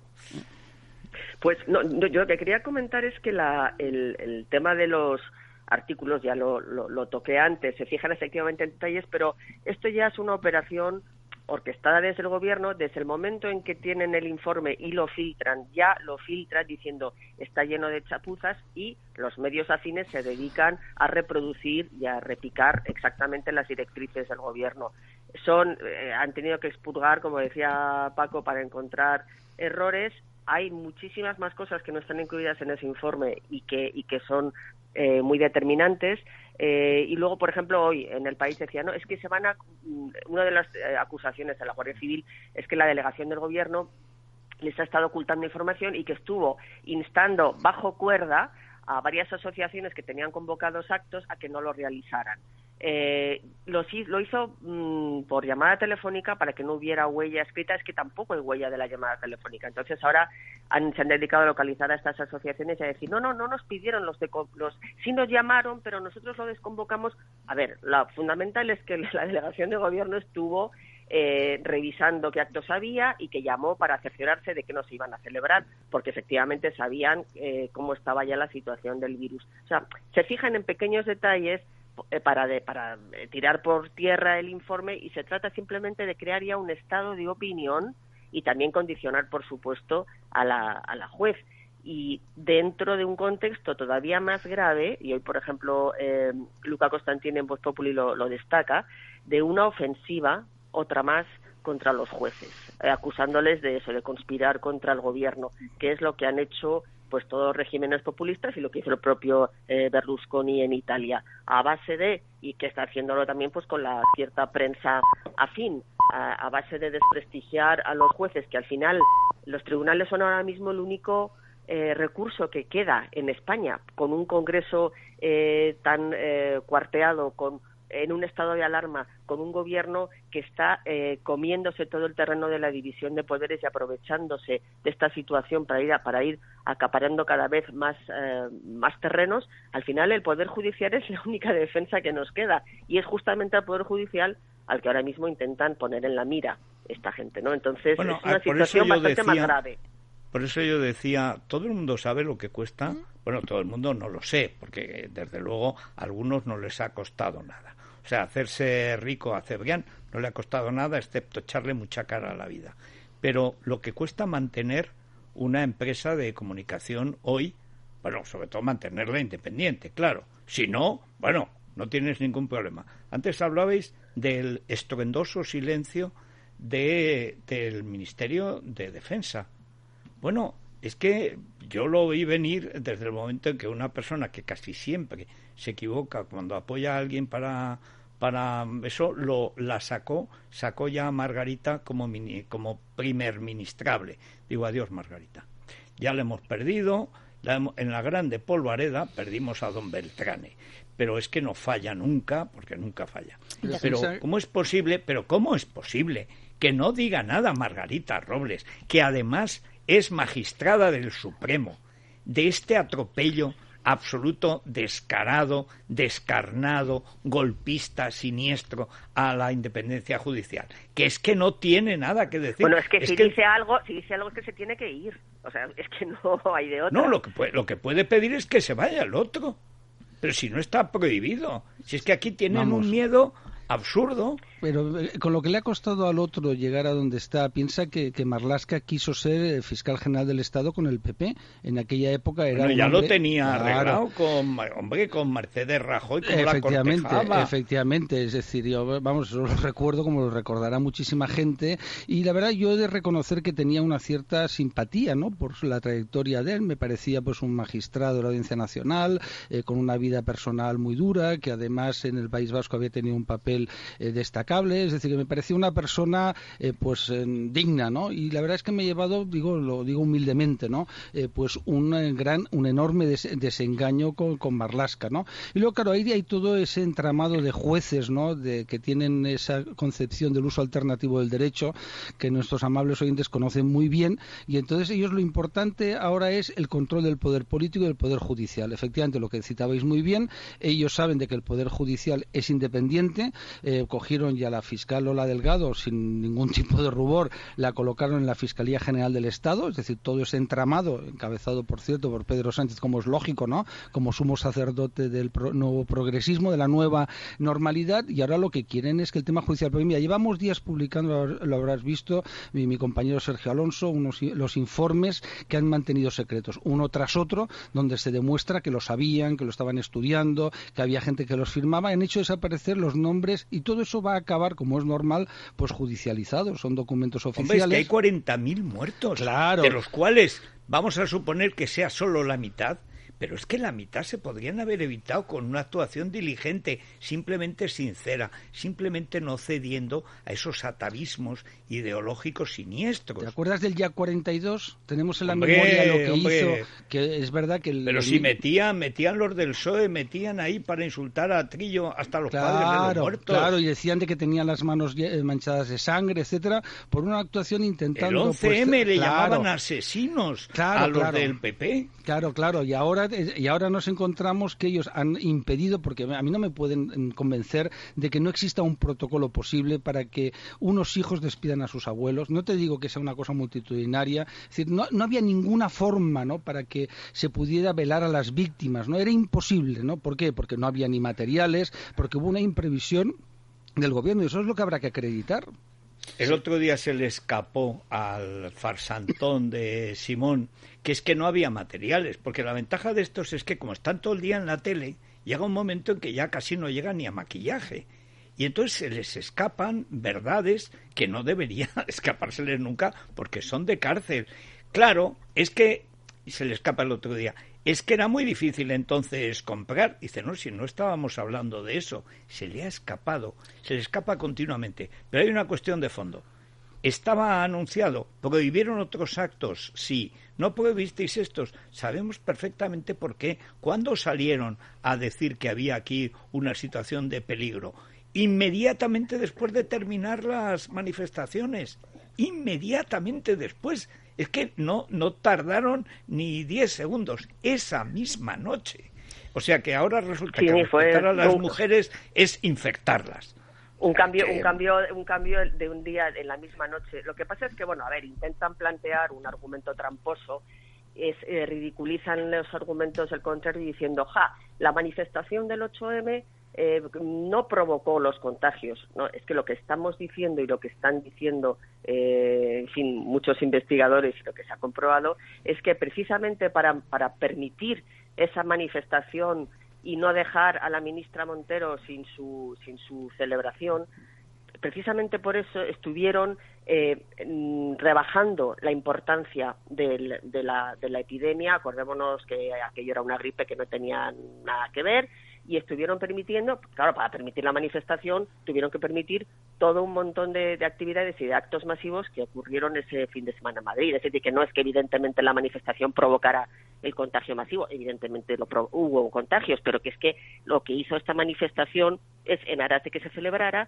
Pues no, yo lo que quería comentar es que el tema de los artículos ya lo toqué antes, se fijan efectivamente en detalles, pero esto ya es una operación orquestada desde el gobierno. Desde el momento en que tienen el informe y lo filtran diciendo está lleno de chapuzas, y los medios afines se dedican a reproducir y a repicar exactamente las directrices del gobierno. Han tenido que expurgar, como decía Paco, para encontrar errores. Hay muchísimas más cosas que no están incluidas en ese informe y que son muy determinantes. Y luego, por ejemplo, hoy en El País decía, es que una de las acusaciones de la Guardia Civil es que la delegación del gobierno les ha estado ocultando información y que estuvo instando bajo cuerda a varias asociaciones que tenían convocados actos a que no lo realizaran. Lo hizo por llamada telefónica para que no hubiera huella escrita. Es que tampoco hay huella de la llamada telefónica. Entonces ahora se han dedicado a localizar a estas asociaciones y a decir no nos pidieron sí nos llamaron, pero nosotros lo desconvocamos. A ver, lo fundamental es que la delegación de gobierno estuvo revisando qué actos había y que llamó para cerciorarse de que no se iban a celebrar, porque efectivamente sabían cómo estaba ya la situación del virus. O sea, se fijan en pequeños detalles para tirar por tierra el informe, y se trata simplemente de crear ya un estado de opinión y también condicionar, por supuesto, a la juez. Y dentro de un contexto todavía más grave, y hoy, por ejemplo, Luca Costantini en Voz Populi lo destaca, de una ofensiva, otra más, contra los jueces, acusándoles de eso, de conspirar contra el gobierno, que es lo que han hecho pues todos los regímenes populistas y lo que hizo el propio Berlusconi en Italia, a base de, y que está haciéndolo también pues con la cierta prensa afín, a base de desprestigiar a los jueces, que al final los tribunales son ahora mismo el único recurso que queda en España, con un Congreso tan cuarteado, en un estado de alarma, con un gobierno que está comiéndose todo el terreno de la división de poderes y aprovechándose de esta situación para ir acaparando cada vez más terrenos. Al final el Poder Judicial es la única defensa que nos queda, y es justamente al Poder Judicial al que ahora mismo intentan poner en la mira esta gente, ¿no? Entonces es una situación bastante más grave. Por eso yo decía, todo el mundo sabe lo que cuesta. Bueno, todo el mundo no lo sé, porque desde luego a algunos no les ha costado nada. O sea, hacerse rico a Cebrián no le ha costado nada, excepto echarle mucha cara a la vida. Pero lo que cuesta mantener una empresa de comunicación hoy, bueno, sobre todo mantenerla independiente, claro. Si no, bueno, no tienes ningún problema. Antes hablabais del estruendoso silencio del Ministerio de Defensa. Bueno, es que yo lo vi venir desde el momento en que una persona que casi siempre se equivoca cuando apoya a alguien para eso, la sacó ya a Margarita como primer ministrable. Digo, adiós, Margarita. Ya la hemos perdido, en la grande polvareda perdimos a don Beltrane. Pero es que no falla nunca, porque nunca falla. Pero ¿cómo es posible que no diga nada Margarita Robles, que además es magistrada del Supremo, de este atropello absoluto, descarado, descarnado, golpista, siniestro a la independencia judicial? Que es que no tiene nada que decir. Bueno, es que si dice algo es que se tiene que ir. O sea, es que no hay de otra. No, lo que puede pedir es que se vaya el otro. Pero si no está prohibido. Si es que aquí tienen un miedo absurdo. Pero con lo que le ha costado al otro llegar a donde está, piensa que Marlaska quiso ser fiscal general del Estado con el PP. En aquella época era ya lo tenía arreglado con Mercedes Rajoy, como la cortejaba. Efectivamente, es decir, yo lo recuerdo como lo recordará muchísima gente, y la verdad yo he de reconocer que tenía una cierta simpatía, ¿no?, por la trayectoria de él. Me parecía pues un magistrado de la Audiencia Nacional, con una vida personal muy dura, que además en el País Vasco había tenido un papel destacable. Es decir, que me parecía una persona digna, ¿no? Y la verdad es que me he llevado, lo digo humildemente, ¿no?, pues un enorme desengaño con Marlaska, ¿no? Y luego, claro, ahí hay todo ese entramado de jueces, ¿no?, que tienen esa concepción del uso alternativo del derecho, que nuestros amables oyentes conocen muy bien, y entonces ellos lo importante ahora es el control del poder político y del poder judicial. Efectivamente, lo que citabais muy bien, ellos saben de que el poder judicial es independiente, cogieron ya la fiscal Lola Delgado sin ningún tipo de rubor, la colocaron en la Fiscalía General del Estado, es decir, todo ese entramado, encabezado, por cierto, por Pedro Sánchez, como es lógico, ¿no?, como sumo sacerdote del nuevo progresismo, de la nueva normalidad, y ahora lo que quieren es que el tema judicial, porque mira, llevamos días publicando, lo habrás visto, mi compañero Sergio Alonso, los informes que han mantenido secretos, uno tras otro, donde se demuestra que lo sabían, que lo estaban estudiando, que había gente que los firmaba, han hecho desaparecer los nombres, y todo eso va a acabar, como es normal, pues judicializado. Son documentos oficiales. Hombre, es que hay 40.000 muertos, claro, de los cuales vamos a suponer que sea solo la mitad. Pero es que la mitad se podrían haber evitado con una actuación diligente, simplemente sincera, simplemente no cediendo a esos atavismos ideológicos siniestros. ¿Te acuerdas del Ya 42? Tenemos en la memoria lo que hizo, que es verdad que... Pero si metían los del PSOE, metían ahí para insultar a Trillo hasta los padres de los muertos. Claro, y decían de que tenían las manos manchadas de sangre, etcétera, por una actuación intentando... El 11M le llamaban asesinos a los del PP. Claro, y ahora nos encontramos que ellos han impedido, porque a mí no me pueden convencer de que no exista un protocolo posible para que unos hijos despidan a sus abuelos. No te digo que sea una cosa multitudinaria, es decir, no había ninguna forma, ¿no?, para que se pudiera velar a las víctimas, ¿no? Era imposible, ¿no? ¿Por qué? Porque no había ni materiales, porque hubo una imprevisión del gobierno, y eso es lo que habrá que acreditar. El otro día se le escapó al farsantón de Simón que es que no había materiales, porque la ventaja de estos es que como están todo el día en la tele, llega un momento en que ya casi no llegan ni a maquillaje. Y entonces se les escapan verdades que no deberían escapárseles nunca porque son de cárcel. Claro, es que, se le escapa el otro día, es que era muy difícil entonces comprar. Dice, no, si no estábamos hablando de eso, se le ha escapado, se le escapa continuamente. Pero hay una cuestión de fondo. Estaba anunciado, prohibieron otros actos, sí, no prohibisteis estos, sabemos perfectamente por qué. ¿Cuándo salieron a decir que había aquí una situación de peligro? Inmediatamente después de terminar las manifestaciones, inmediatamente después. Es que no tardaron ni 10 segundos, esa misma noche. O sea que ahora resulta que afectar a las mujeres es infectarlas. Un cambio de un día en la misma noche. Lo que pasa es que, intentan plantear un argumento tramposo, ridiculizan los argumentos del contrario diciendo, la manifestación del 8M no provocó los contagios, ¿no? Es que lo que estamos diciendo y lo que están diciendo, en fin, muchos investigadores, y lo que se ha comprobado, es que precisamente para permitir esa manifestación y no dejar a la ministra Montero sin su celebración, precisamente por eso estuvieron rebajando la importancia de la epidemia. Acordémonos que aquello era una gripe que no tenía nada que ver, y estuvieron permitiendo, claro, para permitir la manifestación, tuvieron que permitir todo un montón de actividades y de actos masivos que ocurrieron ese fin de semana en Madrid. Es decir, que no es que evidentemente la manifestación provocara el contagio masivo, evidentemente hubo contagios, pero que es que lo que hizo esta manifestación es, en aras de que se celebrara,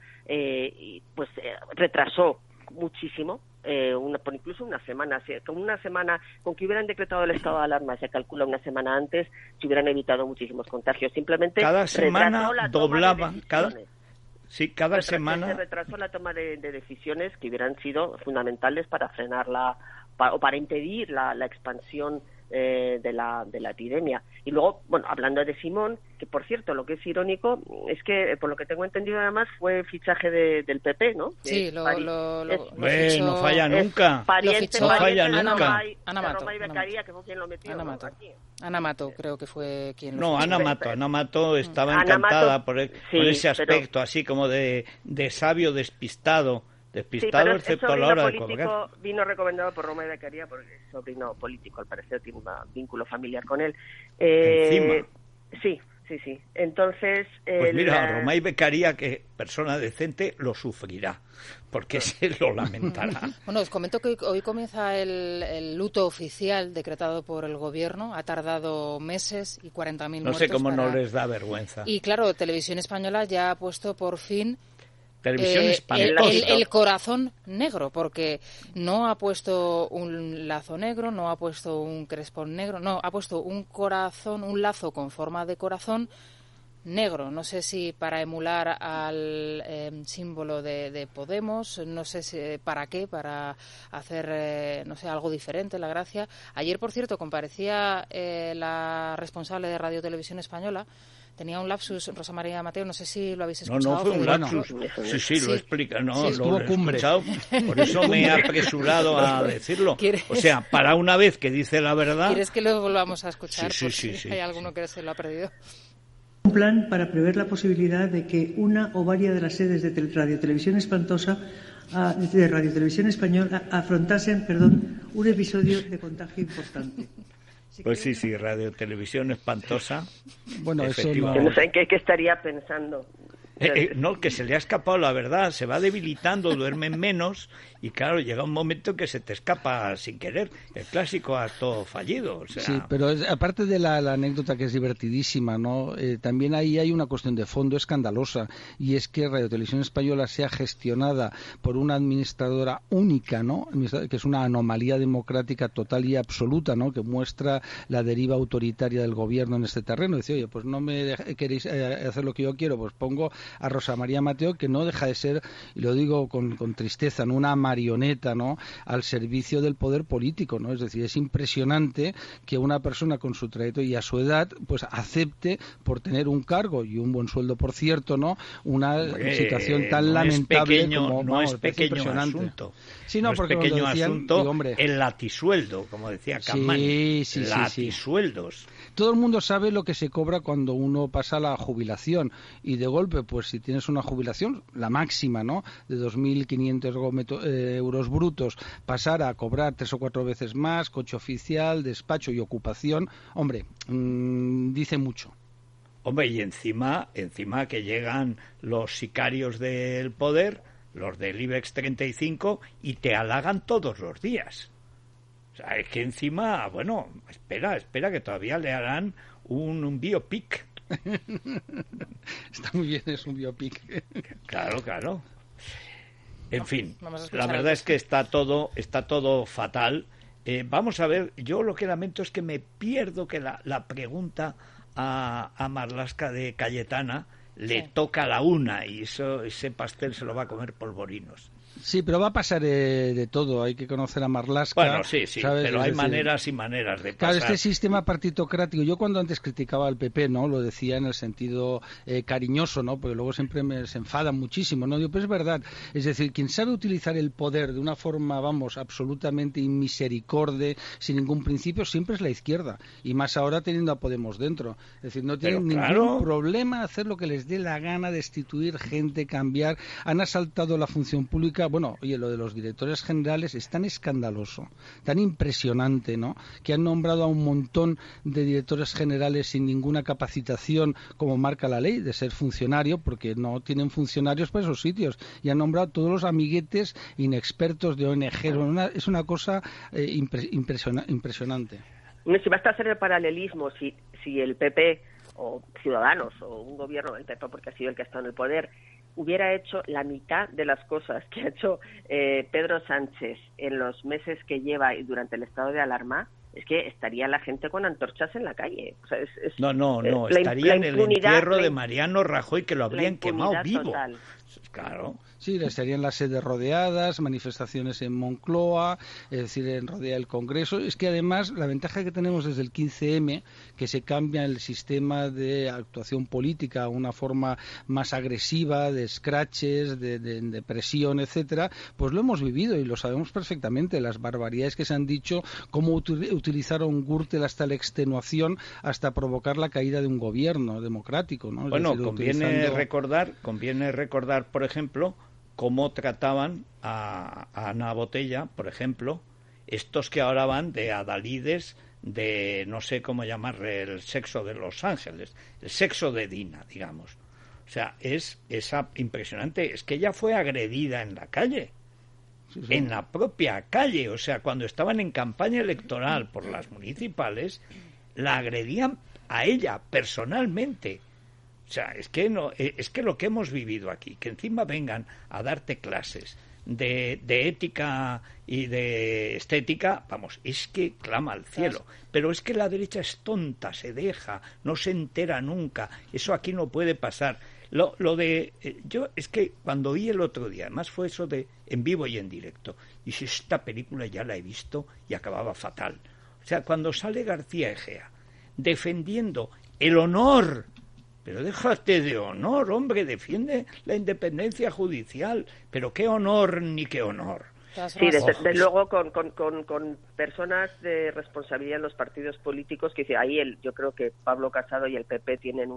retrasó muchísimo, incluso una semana, con que hubieran decretado el estado de alarma, se calcula una semana antes, se hubieran evitado muchísimos contagios. Simplemente cada semana doblaba, cada semana se retrasó la toma de decisiones que hubieran sido fundamentales para frenar o para impedir la expansión de la epidemia. Y luego, bueno, hablando de Simón, que por cierto, lo que es irónico es que, por lo que tengo entendido, además fue fichaje del PP, ¿no? Sí, no falla nunca. No falla nunca. Ana Mato, Beccaria, que fue quien lo metió. Ana Mato, creo que fue quien lo No, Ana Mato estaba encantada por ese aspecto, así como de sabio despistado, excepto a la hora de colgar. Vino recomendado por Roma y Beccaria porque es sobrino político, al parecer tiene un vínculo familiar con él. Encima. Sí. Entonces... Pues mira, Roma y Beccaria, que persona decente, lo sufrirá, porque se lo lamentará. Bueno, os comento que hoy comienza el luto oficial decretado por el Gobierno. Ha tardado meses y 40.000 muertos. No sé cómo no les da vergüenza. Y claro, Televisión Española ya ha puesto por fin... el corazón negro, porque no ha puesto un lazo negro, no ha puesto un crespón negro, no, ha puesto un lazo con forma de corazón negro. No sé si para emular al símbolo de Podemos, no sé si para qué, para hacer, algo diferente, la gracia. Ayer, por cierto, comparecía la responsable de Radio Televisión Española. Tenía un lapsus, Rosa María Mateo, no sé si lo habéis escuchado. No fue un lapsus. Sí, lo explica. No, sí, lo he escuchado. Por eso me he apresurado a decirlo. O sea, para una vez que dice la verdad... ¿Quieres que lo volvamos a escuchar? Sí. Hay alguno que se lo ha perdido. Un plan para prever la posibilidad de que una o varias de las sedes de Radio Televisión Española afrontasen, un episodio de contagio importante. Pues sí, Radio Televisión Espantosa. Bueno, eso no sé en qué estaría pensando. No, que se le ha escapado la verdad, se va debilitando, duermen menos y claro, llega un momento que se te escapa sin querer, el clásico acto fallido. O sea... Sí, pero aparte de la anécdota que es divertidísima, ¿no? También ahí hay una cuestión de fondo escandalosa, y es que Radio Televisión Española sea gestionada por una administradora única, ¿no? Que es una anomalía democrática total y absoluta, ¿no? Que muestra la deriva autoritaria del gobierno en este terreno. Dice, oye, pues no me queréis hacer lo que yo quiero, pues pongo a Rosa María Mateo, que no deja de ser, y lo digo con tristeza, ¿no? Una marioneta, ¿no? Al servicio del poder político, ¿no? Es decir, es impresionante que una persona con su trayectoria y a su edad, pues acepte, por tener un cargo y un buen sueldo, por cierto, ¿no? Una situación tan lamentable como... No es pequeño asunto. Sí, no, porque es pequeño decían, asunto, digo, hombre, el latisueldo, como decía Campman. Sí. Latisueldos. Todo el mundo sabe lo que se cobra cuando uno pasa a la jubilación, y de golpe, pues si tienes una jubilación, la máxima, ¿no?, de 2.500 euros brutos, pasar a cobrar 3 o 4 veces más, coche oficial, despacho y ocupación, hombre, dice mucho. Hombre, y encima que llegan los sicarios del poder, los del IBEX 35, y te halagan todos los días. O sea, es que encima, bueno, espera, que todavía le harán un biopic. Está muy bien, es un biopic. Claro. En fin, la verdad es que está todo fatal. Vamos a ver, yo lo que lamento es que me pierdo que la pregunta a Marlaska de Cayetana le toca a la una, y ese pastel se lo va a comer Polvorinos. Sí, pero va a pasar de todo. Hay que conocer a Marlaska. Bueno, sí, ¿sabes? Pero hay maneras y maneras de pasar. Claro, este sistema partitocrático, yo cuando antes criticaba al PP, ¿no? Lo decía en el sentido cariñoso, ¿no? Porque luego siempre se enfadan muchísimo, ¿no? Digo, pero es verdad. Es decir, quien sabe utilizar el poder de una forma, vamos, absolutamente inmisericorde, sin ningún principio, siempre es la izquierda. Y más ahora teniendo a Podemos dentro. Es decir, no tienen ningún problema hacer lo que les dé la gana, destituir gente, cambiar. Han asaltado la función pública. Bueno, oye, lo de los directores generales es tan escandaloso, tan impresionante, ¿no? Que han nombrado a un montón de directores generales sin ninguna capacitación, como marca la ley, de ser funcionario, porque no tienen funcionarios para esos sitios. Y han nombrado a todos los amiguetes inexpertos de ONG. Es una cosa impresionante. Si basta hacer el paralelismo, si el PP o Ciudadanos o un gobierno del PP, porque ha sido el que ha estado en el poder, hubiera hecho la mitad de las cosas que ha hecho Pedro Sánchez en los meses que lleva y durante el estado de alarma, es que estaría la gente con antorchas en la calle. O sea, no, estaría en el entierro de Mariano Rajoy, que lo habrían quemado vivo. Total. Claro. Sí, estarían las sedes rodeadas, manifestaciones en Moncloa, es decir, rodea el Congreso. Es que además la ventaja que tenemos desde el 15M, que se cambia el sistema de actuación política a una forma más agresiva, de scratches, de presión, etcétera, pues lo hemos vivido y lo sabemos perfectamente. Las barbaridades que se han dicho, cómo utilizaron Gürtel hasta la extenuación, hasta provocar la caída de un gobierno democrático, ¿no? Bueno, conviene recordar, por ejemplo, cómo trataban a Ana Botella, por ejemplo, estos que ahora van de adalides de, no sé cómo llamarle, el sexo de Los Ángeles, el sexo de Dina, digamos. O sea, es impresionante. Es que ella fue agredida en la calle, en la propia calle. O sea, cuando estaban en campaña electoral por las municipales, la agredían a ella personalmente. O sea, es que lo que hemos vivido aquí, que encima vengan a darte clases de ética y de estética, vamos, es que clama al cielo. Pero es que la derecha es tonta, se deja, no se entera nunca. Eso aquí no puede pasar. Yo es que cuando oí el otro día, además fue eso de en vivo y en directo, dije, esta película ya la he visto y acababa fatal. O sea, cuando sale García Egea defendiendo el honor. Pero déjate de honor, hombre, defiende la independencia judicial. Pero qué honor ni qué honor. Sí, desde luego con personas de responsabilidad en los partidos políticos, que ahí yo creo que Pablo Casado y el PP tienen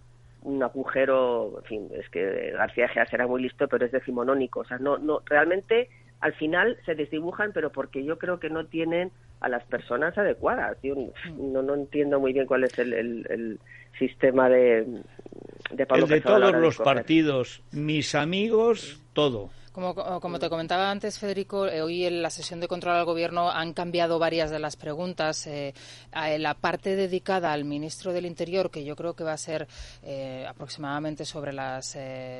un agujero, en fin, es que García Egea será muy listo, pero es decimonónico. O sea, no realmente al final se desdibujan, pero porque yo creo que no tienen a las personas adecuadas. Yo no entiendo muy bien cuál es el sistema de Pablo el de Casado todos los partidos, mis amigos, todo. Como te comentaba antes, Federico, hoy en la sesión de control al Gobierno han cambiado varias de las preguntas. La parte dedicada al ministro del Interior, que yo creo que va a ser aproximadamente sobre las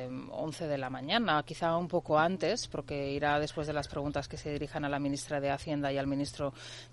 11 de la mañana, quizá un poco antes, porque irá después de las preguntas que se dirijan a la ministra de Hacienda y al ministro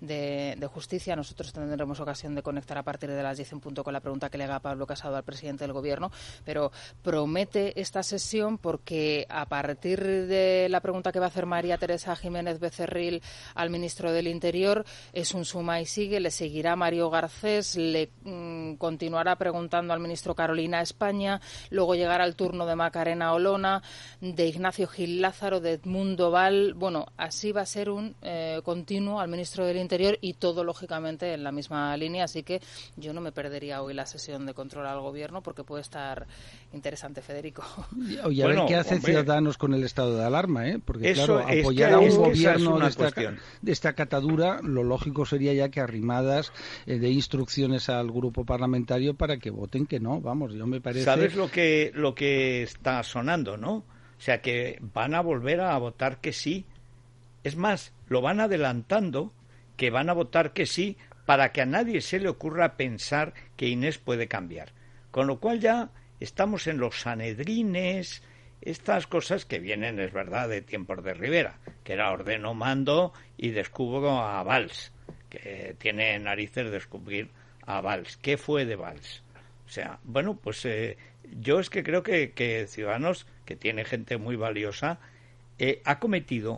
de Justicia. Nosotros tendremos ocasión de conectar a partir de las 10 en punto con la pregunta que le haga Pablo Casado al presidente del Gobierno, pero promete esta sesión porque a partir de la pregunta que va a hacer María Teresa Jiménez Becerril al ministro del Interior es un suma y sigue, le seguirá Mario Garcés, le continuará preguntando al ministro Carolina España, luego llegará el turno de Macarena Olona, de Ignacio Gil Lázaro, de Edmundo Val. Bueno, así va a ser un continuo al ministro del Interior y todo, lógicamente, en la misma línea, así que yo no me perdería hoy la sesión de control al Gobierno porque puede estar interesante, Federico. Oye, a ver qué hace Ciudadanos con el estado de alarma, porque claro, apoyar a un gobierno de esta catadura, lo lógico sería ya que arrimadas de instrucciones al grupo parlamentario para que voten que no, vamos, yo me parece... ¿Sabes lo que está sonando, no? O sea, que van a volver a votar que sí. Es más, lo van adelantando, que van a votar que sí, para que a nadie se le ocurra pensar que Inés puede cambiar. Con lo cual ya estamos en los sanedrines, estas cosas que vienen, es verdad, de tiempos de Rivera, que era ordeno, mando y descubro a Valls, que tiene narices de descubrir a Valls. ¿Qué fue de Valls? O sea, bueno, pues yo es que creo que Ciudadanos, que tiene gente muy valiosa, ha cometido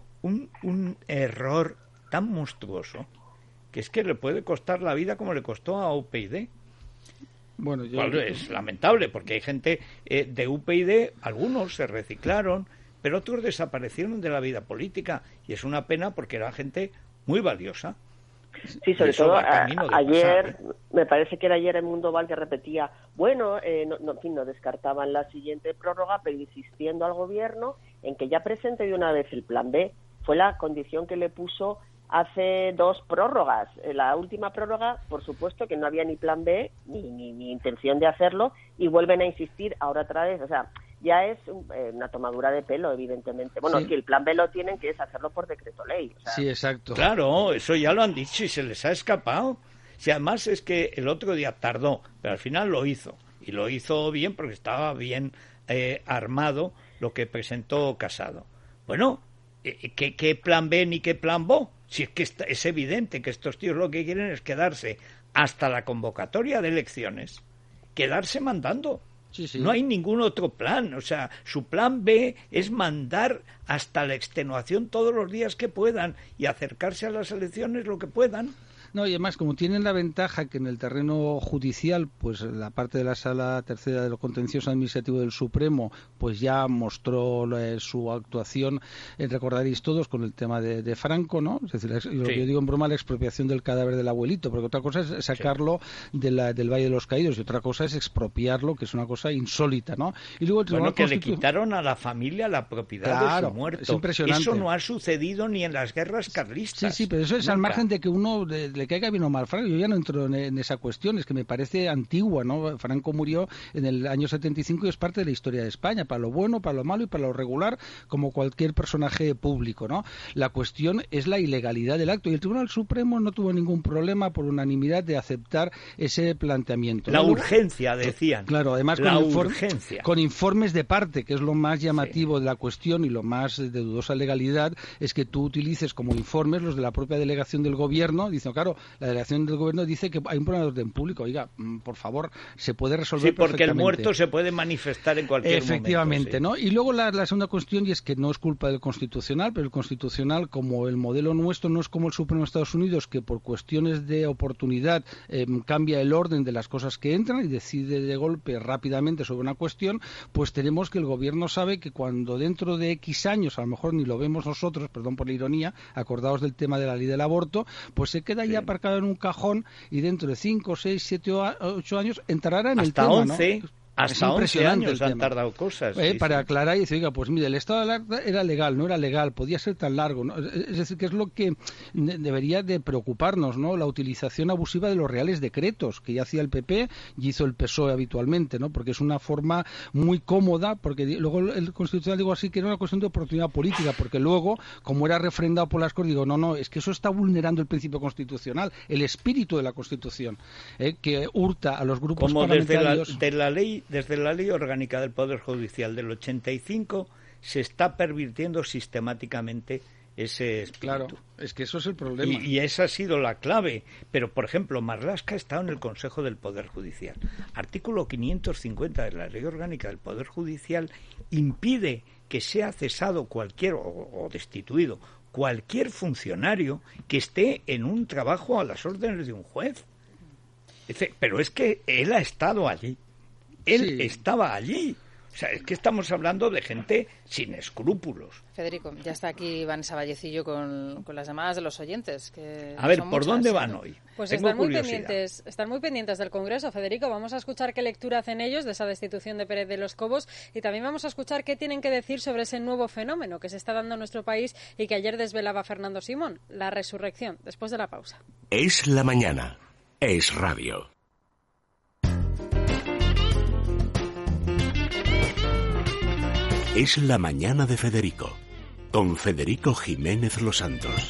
un error tan monstruoso que es que le puede costar la vida como le costó a UPyD. Bueno, es lamentable, porque hay gente de UPyD, algunos se reciclaron, pero otros desaparecieron de la vida política, y es una pena porque era gente muy valiosa. Sí, sobre todo ayer, me parece que era ayer el Mundo Val que repetía, bueno, en fin, no descartaban la siguiente prórroga, pero insistiendo al gobierno en que ya presente de una vez el plan B. Fue la condición que le puso hace 2 prórrogas. La última prórroga, por supuesto, que no había ni plan B ni intención de hacerlo, y vuelven a insistir ahora otra vez. O sea, ya es una tomadura de pelo, evidentemente. Bueno, sí, el plan B lo tienen, que es hacerlo por decreto ley. O sea, sí, exacto. Claro, eso ya lo han dicho y se les ha escapado. Si además es que el otro día tardó, pero al final lo hizo. Y lo hizo bien porque estaba bien armado lo que presentó Casado. Bueno, ¿qué plan B ni qué plan B? Si es que es evidente que estos tíos lo que quieren es quedarse hasta la convocatoria de elecciones, quedarse mandando. Sí, sí. No hay ningún otro plan. O sea, su plan B es mandar hasta la extenuación todos los días que puedan y acercarse a las elecciones lo que puedan. No, y además, como tienen la ventaja que en el terreno judicial, pues la parte de la Sala Tercera de lo Contencioso Administrativo del Supremo, pues ya mostró su actuación, recordaréis todos, con el tema de Franco, ¿no? Es decir, lo que yo digo en broma, la expropiación del cadáver del abuelito, porque otra cosa es sacarlo del Valle de los Caídos y otra cosa es expropiarlo, que es una cosa insólita, ¿no? Y luego el que le quitaron a la familia la propiedad de su muerto. Es impresionante. Eso no ha sucedido ni en las guerras carlistas. Sí, pero eso es al margen de que uno le caiga bien o mal Franco. Yo ya no entro en esa cuestión, es que me parece antigua, ¿no? Franco murió en el año 75 y es parte de la historia de España, para lo bueno, para lo malo y para lo regular, como cualquier personaje público, ¿no? La cuestión es la ilegalidad del acto y el Tribunal Supremo no tuvo ningún problema por unanimidad de aceptar ese planteamiento. La urgencia, decían. Claro, además con informes de parte, que es lo más llamativo de la cuestión y lo más de dudosa legalidad, es que tú utilices como informes los de la propia delegación del gobierno, dicen, claro, la delegación del gobierno dice que hay un problema de orden público. Oiga, por favor, se puede resolver porque el muerto se puede manifestar en cualquier momento. Efectivamente, ¿no? Y luego la segunda cuestión, y es que no es culpa del Constitucional, pero el Constitucional, como el modelo nuestro, no es como el Supremo de Estados Unidos, que por cuestiones de oportunidad cambia el orden de las cosas que entran y decide de golpe rápidamente sobre una cuestión, pues tenemos que el gobierno sabe que cuando dentro de X años, a lo mejor ni lo vemos nosotros, perdón por la ironía, acordados del tema de la ley del aborto, pues se queda ya aparcado en un cajón y dentro de 5, 6, 7 o 8 años entrará en hasta el tema, 11, ¿no? Hasta 11 años han tardado cosas. Para aclarar y decir, oiga, pues mire, el estado de alarma era legal, no era legal, podía ser tan largo, ¿no? Es decir, que es lo que debería de preocuparnos, ¿no? La utilización abusiva de los reales decretos, que ya hacía el PP y hizo el PSOE habitualmente, ¿no? Porque es una forma muy cómoda, porque luego el Constitucional, digo así, que era una cuestión de oportunidad política, porque luego, como era refrendado por las Cortes, digo, no, es que eso está vulnerando el principio constitucional, el espíritu de la Constitución, que hurta a los grupos parlamentarios. Desde la Ley Orgánica del Poder Judicial del 85 se está pervirtiendo sistemáticamente ese espíritu. Claro, es que eso es el problema. Y esa ha sido la clave. Pero, por ejemplo, Marlaska ha estado en el Consejo del Poder Judicial. Artículo 550 de la Ley Orgánica del Poder Judicial impide que sea cesado cualquier o destituido cualquier funcionario que esté en un trabajo a las órdenes de un juez. Pero es que él ha estado allí. Él estaba allí. O sea, es que estamos hablando de gente sin escrúpulos. Federico, ya está aquí Vanessa Vallecillo con las llamadas de los oyentes. A ver, ¿por dónde van hoy? Pues están muy pendientes del Congreso, Federico. Vamos a escuchar qué lectura hacen ellos de esa destitución de Pérez de los Cobos y también vamos a escuchar qué tienen que decir sobre ese nuevo fenómeno que se está dando en nuestro país y que ayer desvelaba Fernando Simón, la resurrección, después de la pausa. Es la mañana. Es radio. Es la mañana de Federico, con Federico Jiménez Los Santos.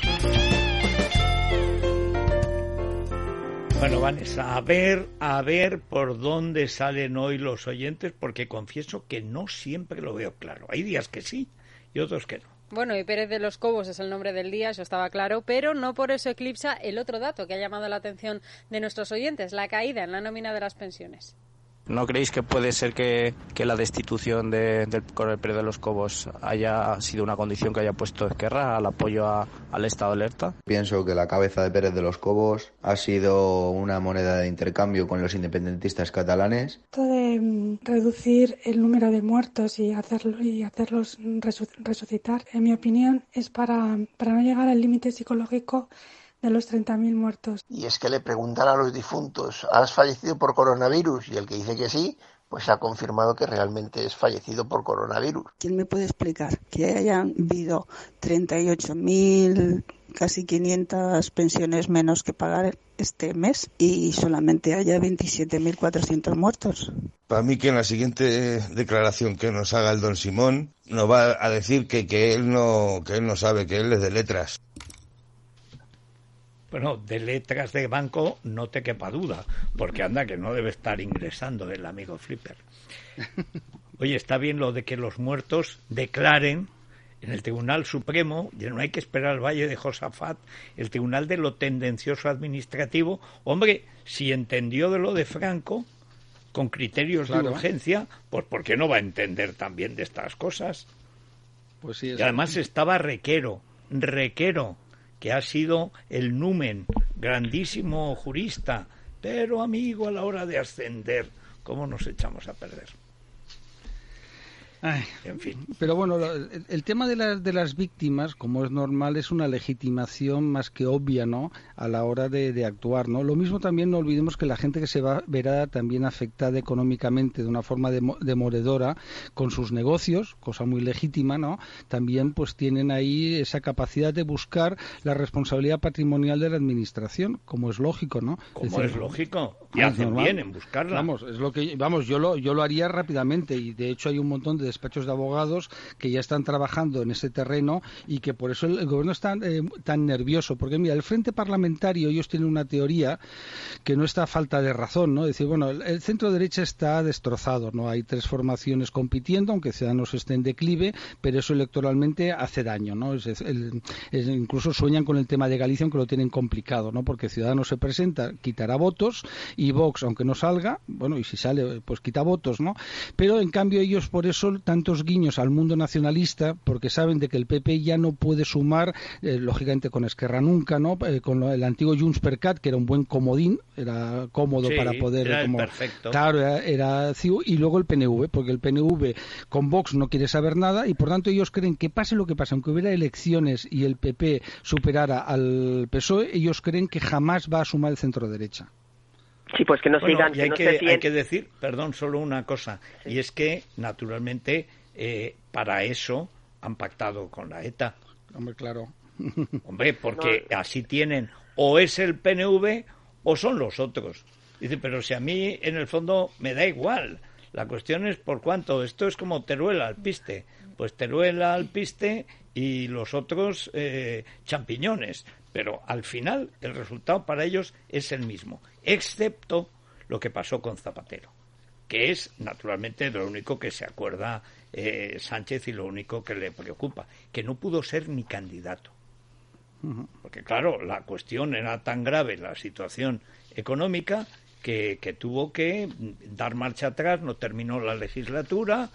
Bueno, Vanessa, a ver por dónde salen hoy los oyentes, porque confieso que no siempre lo veo claro. Hay días que sí y otros que no. Bueno, y Pérez de los Cobos es el nombre del día, eso estaba claro, pero no por eso eclipsa el otro dato que ha llamado la atención de nuestros oyentes, la caída en la nómina de las pensiones. ¿No creéis que puede ser que la destitución del coronel Pérez de los Cobos haya sido una condición que haya puesto Esquerra al apoyo al estado de alerta? Pienso que la cabeza de Pérez de los Cobos ha sido una moneda de intercambio con los independentistas catalanes. Esto de reducir el número de muertos y hacerlos resucitar, en mi opinión, es para no llegar al límite psicológico de los 30.000 muertos. Y es que le preguntan a los difuntos, ¿has fallecido por coronavirus? Y el que dice que sí, pues ha confirmado que realmente es fallecido por coronavirus. ¿Quién me puede explicar que hayan habido 38.000, casi 500 pensiones menos que pagar este mes y solamente haya 27.400 muertos? Para mí que en la siguiente declaración que nos haga el don Simón nos va a decir que él no sabe, que él es de letras. Bueno, de letras de banco no te quepa duda, porque anda que no debe estar ingresando el amigo Flipper. Oye, está bien lo de que los muertos declaren en el Tribunal Supremo, y no hay que esperar al Valle de Josafat, el Tribunal de lo Tendencioso Administrativo. Hombre, si entendió de lo de Franco, con criterios de urgencia, pues ¿por qué no va a entender también de estas cosas? Pues sí, y además estaba Requero, que ha sido el numen, grandísimo jurista, pero amigo a la hora de ascender, ¿cómo nos echamos a perder? Ay, en fin. Pero bueno, el tema de las víctimas, como es normal, es una legitimación más que obvia, ¿no?, a la hora de actuar, ¿no? Lo mismo también no olvidemos que la gente que verá también afectada económicamente de una forma demoledora con sus negocios, cosa muy legítima, ¿no? También pues tienen ahí esa capacidad de buscar la responsabilidad patrimonial de la administración, como es lógico, ¿no? Como es lógico, y hacen bien en buscarla. Yo lo haría rápidamente, y de hecho hay un montón de despachos de abogados que ya están trabajando en ese terreno y que por eso el gobierno está tan nervioso, porque mira, el Frente Parlamentario, ellos tienen una teoría que no está a falta de razón, ¿no? Decir, bueno, el centro derecha está destrozado, ¿no? Hay tres formaciones compitiendo, aunque Ciudadanos esté en declive, pero eso electoralmente hace daño, ¿no? Incluso sueñan con el tema de Galicia, aunque lo tienen complicado, ¿no? Porque Ciudadanos se presenta, quitará votos, y Vox, aunque no salga, bueno, y si sale, pues quita votos, ¿no? Pero en cambio ellos por eso tantos guiños al mundo nacionalista, porque saben de que el PP ya no puede sumar, lógicamente con Esquerra nunca, ¿no? Con el antiguo Junts per Cat, que era un buen comodín, era cómodo para poder... Era perfecto. Claro, era CIU, y luego el PNV, porque el PNV con Vox no quiere saber nada, y por tanto ellos creen que pase lo que pase, aunque hubiera elecciones y el PP superara al PSOE, ellos creen que jamás va a sumar el centro derecha. Sí, pues que no sigan. Y hay que decir, perdón, solo una cosa, y es que, naturalmente, para eso han pactado con la ETA. Hombre, claro. Hombre, porque así tienen, o es el PNV o son los otros. Dice, pero si a mí, en el fondo, me da igual. La cuestión es por cuánto. Esto es como Teruel al piste. Pues Teruel al piste y los otros champiñones. Pero al final el resultado para ellos es el mismo, excepto lo que pasó con Zapatero, que es naturalmente lo único que se acuerda Sánchez y lo único que le preocupa, que no pudo ser ni candidato. Porque claro, la cuestión era tan grave, la situación económica, que tuvo que dar marcha atrás, no terminó la legislatura,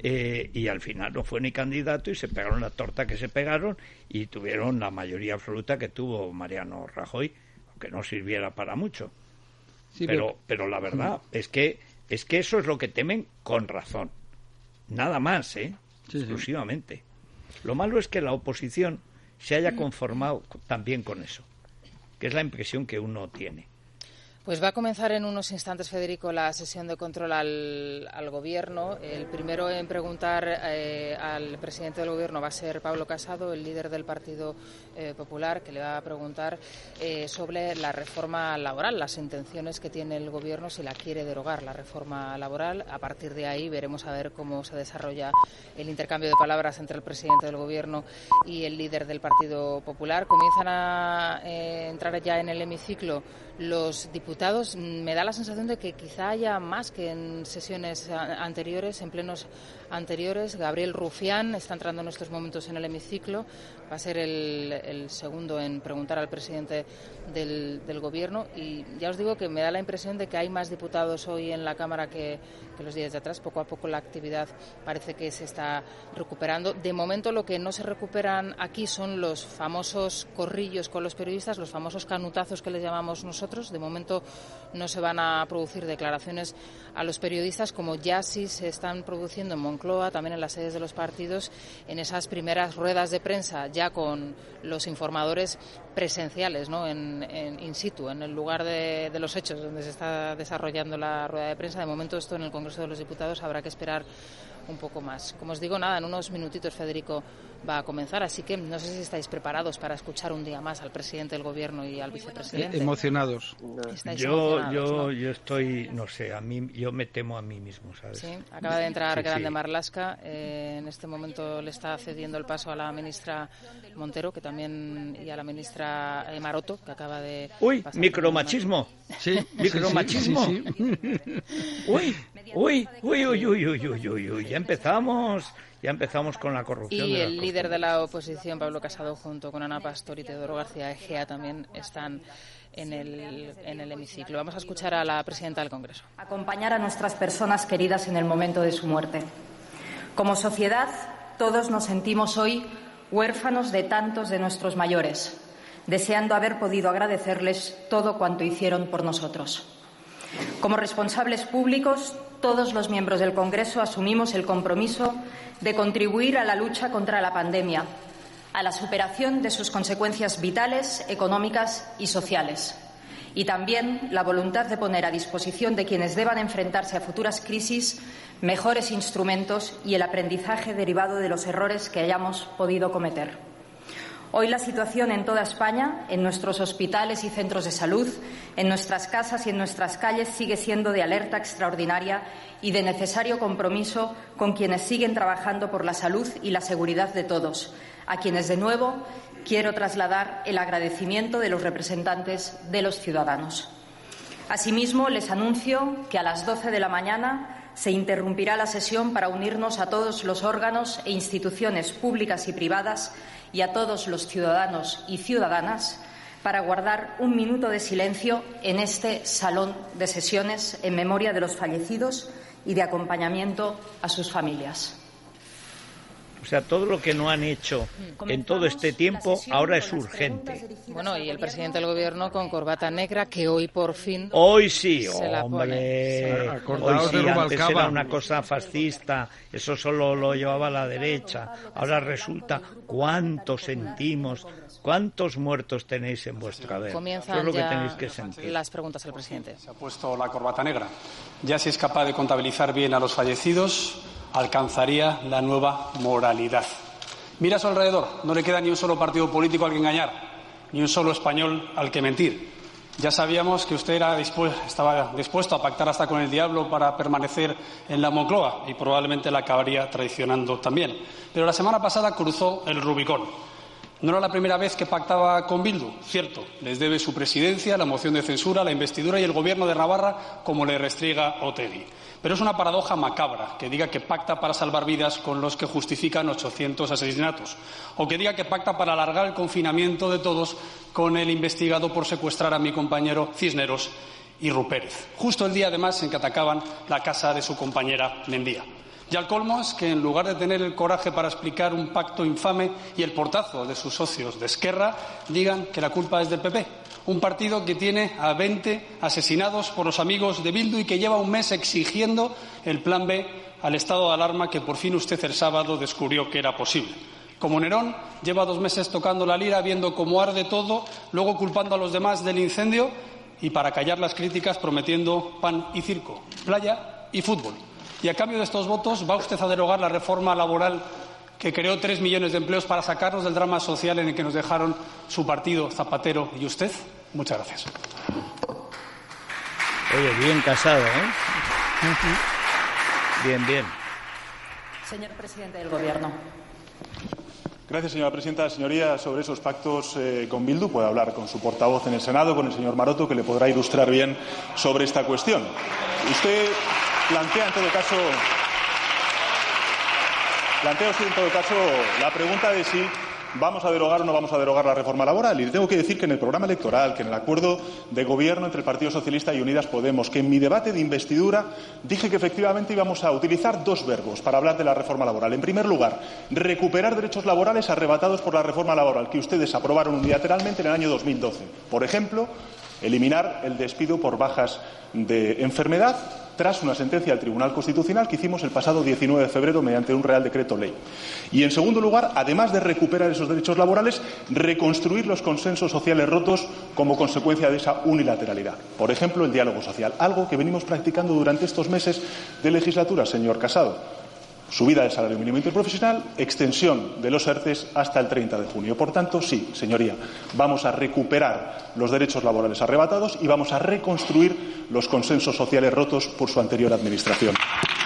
y al final no fue ni candidato y se pegaron la torta que se pegaron y tuvieron la mayoría absoluta que tuvo Mariano Rajoy, aunque no sirviera para mucho. Sí, pero la verdad es que eso es lo que temen con razón. Nada más, exclusivamente. Lo malo es que la oposición se haya conformado también con eso, que es la impresión que uno tiene. Pues va a comenzar en unos instantes, Federico, la sesión de control al Gobierno. El primero en preguntar al presidente del Gobierno va a ser Pablo Casado, el líder del Partido Popular, que le va a preguntar sobre la reforma laboral, las intenciones que tiene el Gobierno, si la quiere derogar, la reforma laboral. A partir de ahí veremos a ver cómo se desarrolla el intercambio de palabras entre el presidente del Gobierno y el líder del Partido Popular. Comienzan a entrar ya en el hemiciclo los diputados diputados, me da la sensación de que quizá haya más que en sesiones anteriores, en plenos anteriores. Gabriel Rufián está entrando en estos momentos en el hemiciclo, va a ser el segundo en preguntar al presidente del Gobierno, y ya os digo que me da la impresión de que hay más diputados hoy en la Cámara que los días de atrás. Poco a poco la actividad parece que se está recuperando. De momento lo que no se recuperan aquí son los famosos corrillos con los periodistas, los famosos canutazos que les llamamos nosotros. De momento no se van a producir declaraciones a los periodistas, como ya sí se están produciendo en Moncloa, también en las sedes de los partidos, en esas primeras ruedas de prensa, ya con los informadores presenciales, ¿no? In situ, en el lugar de los hechos donde se está desarrollando la rueda de prensa. De momento esto en el Congreso de los Diputados habrá que esperar un poco más. Como os digo, nada, en unos minutitos Federico va a comenzar, así que no sé si estáis preparados para escuchar un día más al presidente del Gobierno y al vicepresidente. Emocionados. Yo estoy, no sé, yo me temo a mí mismo, ¿sabes? Sí, acaba de entrar Grande Marlaska, en este momento le está cediendo el paso a la ministra Montero, que también, y a la ministra Maroto, que acaba de... ¡Uy! ¡Micromachismo! Sí, ¡Micromachismo! Sí. ¡Uy! Ya empezamos con la corrupción. Y el líder de la oposición, Pablo Casado, junto con Ana Pastor y Teodoro García Egea, también están en el hemiciclo. Vamos a escuchar a la presidenta del Congreso. Acompañar a nuestras personas queridas en el momento de su muerte. Como sociedad, todos nos sentimos hoy huérfanos de tantos de nuestros mayores, deseando haber podido agradecerles todo cuanto hicieron por nosotros. Como responsables públicos, todos los miembros del Congreso asumimos el compromiso de contribuir a la lucha contra la pandemia, a la superación de sus consecuencias vitales, económicas y sociales, y también la voluntad de poner a disposición de quienes deban enfrentarse a futuras crisis mejores instrumentos y el aprendizaje derivado de los errores que hayamos podido cometer. Hoy la situación en toda España, en nuestros hospitales y centros de salud, en nuestras casas y en nuestras calles, sigue siendo de alerta extraordinaria y de necesario compromiso con quienes siguen trabajando por la salud y la seguridad de todos, a quienes, de nuevo, quiero trasladar el agradecimiento de los representantes de los ciudadanos. Asimismo, les anuncio que a las 12 de la mañana se interrumpirá la sesión para unirnos a todos los órganos e instituciones públicas y privadas y a todos los ciudadanos y ciudadanas para guardar un minuto de silencio en este salón de sesiones en memoria de los fallecidos y de acompañamiento a sus familias. O sea, todo lo que no han hecho en todo este tiempo ahora es urgente. Bueno, y el presidente del Gobierno con corbata negra, que hoy por fin... Hoy sí, se hombre. Hoy sí, antes era una cosa fascista, eso solo lo llevaba la derecha. Ahora resulta, ¿cuánto sentimos? ¿Cuántos muertos tenéis en vuestra vida? Comienzan eso es lo ya que tenéis que sentir. Las preguntas al presidente. Se ha puesto la corbata negra. Ya si es capaz de contabilizar bien a los fallecidos, alcanzaría la nueva moralidad. Mira a su alrededor, no le queda ni un solo partido político al que engañar, ni un solo español al que mentir. Ya sabíamos que usted estaba dispuesto a pactar hasta con el diablo para permanecer en la Moncloa y probablemente la acabaría traicionando también. Pero la semana pasada cruzó el Rubicón. No era la primera vez que pactaba con Bildu, cierto, les debe su presidencia, la moción de censura, la investidura y el gobierno de Navarra, como le restriega Otegi. Pero es una paradoja macabra que diga que pacta para salvar vidas con los que justifican 800 asesinatos, o que diga que pacta para alargar el confinamiento de todos con el investigado por secuestrar a mi compañero Cisneros y Rupérez, justo el día además en que atacaban la casa de su compañera Mendía. Y al colmo es que, en lugar de tener el coraje para explicar un pacto infame y el portazo de sus socios de Esquerra, digan que la culpa es del PP, un partido que tiene a 20 asesinados por los amigos de Bildu y que lleva un mes exigiendo el plan B al estado de alarma que por fin usted el sábado descubrió que era posible. Como Nerón, lleva 2 meses tocando la lira, viendo cómo arde todo, luego culpando a los demás del incendio y, para callar las críticas, prometiendo pan y circo, playa y fútbol. Y a cambio de estos votos, ¿va usted a derogar la reforma laboral que creó 3 millones de empleos para sacarnos del drama social en el que nos dejaron su partido, Zapatero y usted? Muchas gracias. Oye, bien Casado, ¿eh? Bien. Señor presidente del Gobierno. Gracias, señora presidenta. Señoría, sobre esos pactos con Bildu puede hablar con su portavoz en el Senado, con el señor Maroto, que le podrá ilustrar bien sobre esta cuestión. Usted plantea en todo caso la pregunta de si vamos a derogar o no vamos a derogar la reforma laboral. Y le tengo que decir que en el programa electoral, que en el acuerdo de gobierno entre el Partido Socialista y Unidas Podemos, que en mi debate de investidura dije que efectivamente íbamos a utilizar dos verbos para hablar de la reforma laboral. En primer lugar, recuperar derechos laborales arrebatados por la reforma laboral que ustedes aprobaron unilateralmente en el año 2012. Por ejemplo, eliminar el despido por bajas de enfermedad tras una sentencia del Tribunal Constitucional que hicimos el pasado 19 de febrero mediante un Real Decreto Ley. Y, en segundo lugar, además de recuperar esos derechos laborales, reconstruir los consensos sociales rotos como consecuencia de esa unilateralidad. Por ejemplo, el diálogo social, algo que venimos practicando durante estos meses de legislatura, señor Casado. Subida del salario mínimo interprofesional, extensión de los ERTEs hasta el 30 de junio. Por tanto, sí, señoría, vamos a recuperar los derechos laborales arrebatados y vamos a reconstruir los consensos sociales rotos por su anterior administración.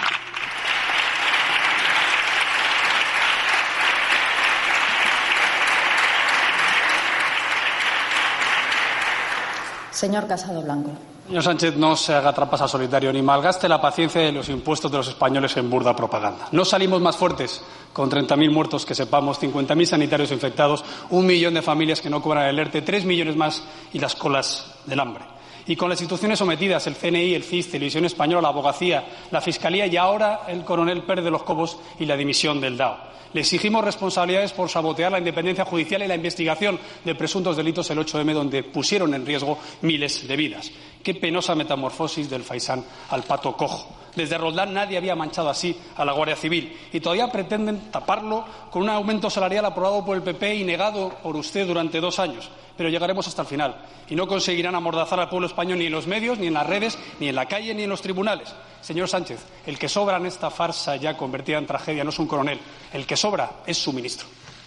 Señor Casado Blanco. Señor Sánchez, no se haga trampas al solitario ni malgaste la paciencia de los impuestos de los españoles en burda propaganda. No salimos más fuertes con 30.000 muertos que sepamos, 50.000 sanitarios infectados, 1 millón de familias que no cobran el ERTE, 3 millones más y las colas del hambre. Y con las instituciones sometidas, el CNI, el CIS, Televisión Española, la Abogacía, la Fiscalía y ahora el coronel Pérez de los Cobos y la dimisión del DAO. Le exigimos responsabilidades por sabotear la independencia judicial y la investigación de presuntos delitos el 8M, donde pusieron en riesgo miles de vidas. Qué penosa metamorfosis del faisán al pato cojo. Desde Roldán nadie había manchado así a la Guardia Civil y todavía pretenden taparlo con un aumento salarial aprobado por el PP y negado por usted durante 2 años. Pero llegaremos hasta el final y no conseguirán amordazar al pueblo español ni en los medios, ni en las redes, ni en la calle, ni en los tribunales. Señor Sánchez, el que sobra en esta farsa ya convertida en tragedia no es un coronel, el que sobra es su ministro.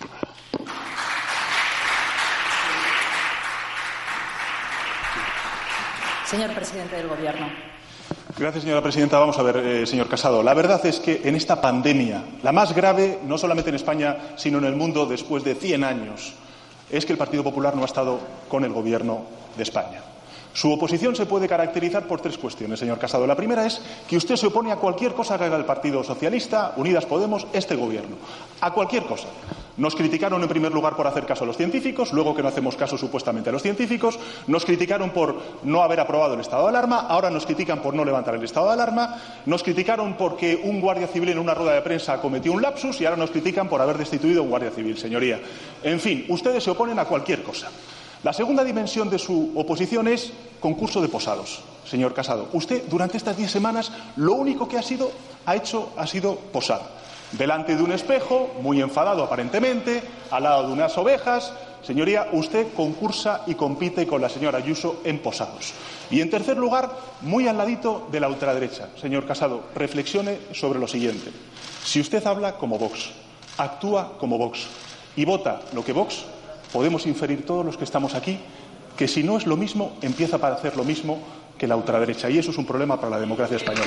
Señor presidente del Gobierno. Gracias, señora presidenta. Vamos a ver, señor Casado. La verdad es que en esta pandemia, la más grave, no solamente en España, sino en el mundo después de 100 años, es que el Partido Popular no ha estado con el Gobierno de España. Su oposición se puede caracterizar por 3 cuestiones, señor Casado. La primera es que usted se opone a cualquier cosa que haga el Partido Socialista, Unidas Podemos, este Gobierno. A cualquier cosa. Nos criticaron en primer lugar por hacer caso a los científicos, luego que no hacemos caso supuestamente a los científicos, nos criticaron por no haber aprobado el estado de alarma, ahora nos critican por no levantar el estado de alarma, nos criticaron porque un guardia civil en una rueda de prensa cometió un lapsus y ahora nos critican por haber destituido a un guardia civil, señoría. En fin, ustedes se oponen a cualquier cosa. La segunda dimensión de su oposición es concurso de posados. Señor Casado, usted durante estas 10 semanas lo único que ha hecho ha sido posar. Delante de un espejo, muy enfadado aparentemente, al lado de unas ovejas. Señoría, usted concursa y compite con la señora Ayuso en posados. Y en tercer lugar, muy al ladito de la ultraderecha. Señor Casado, reflexione sobre lo siguiente. Si usted habla como Vox, actúa como Vox y vota lo que Vox, podemos inferir todos los que estamos aquí que si no es lo mismo, empieza a parecer lo mismo que la ultraderecha. Y eso es un problema para la democracia española.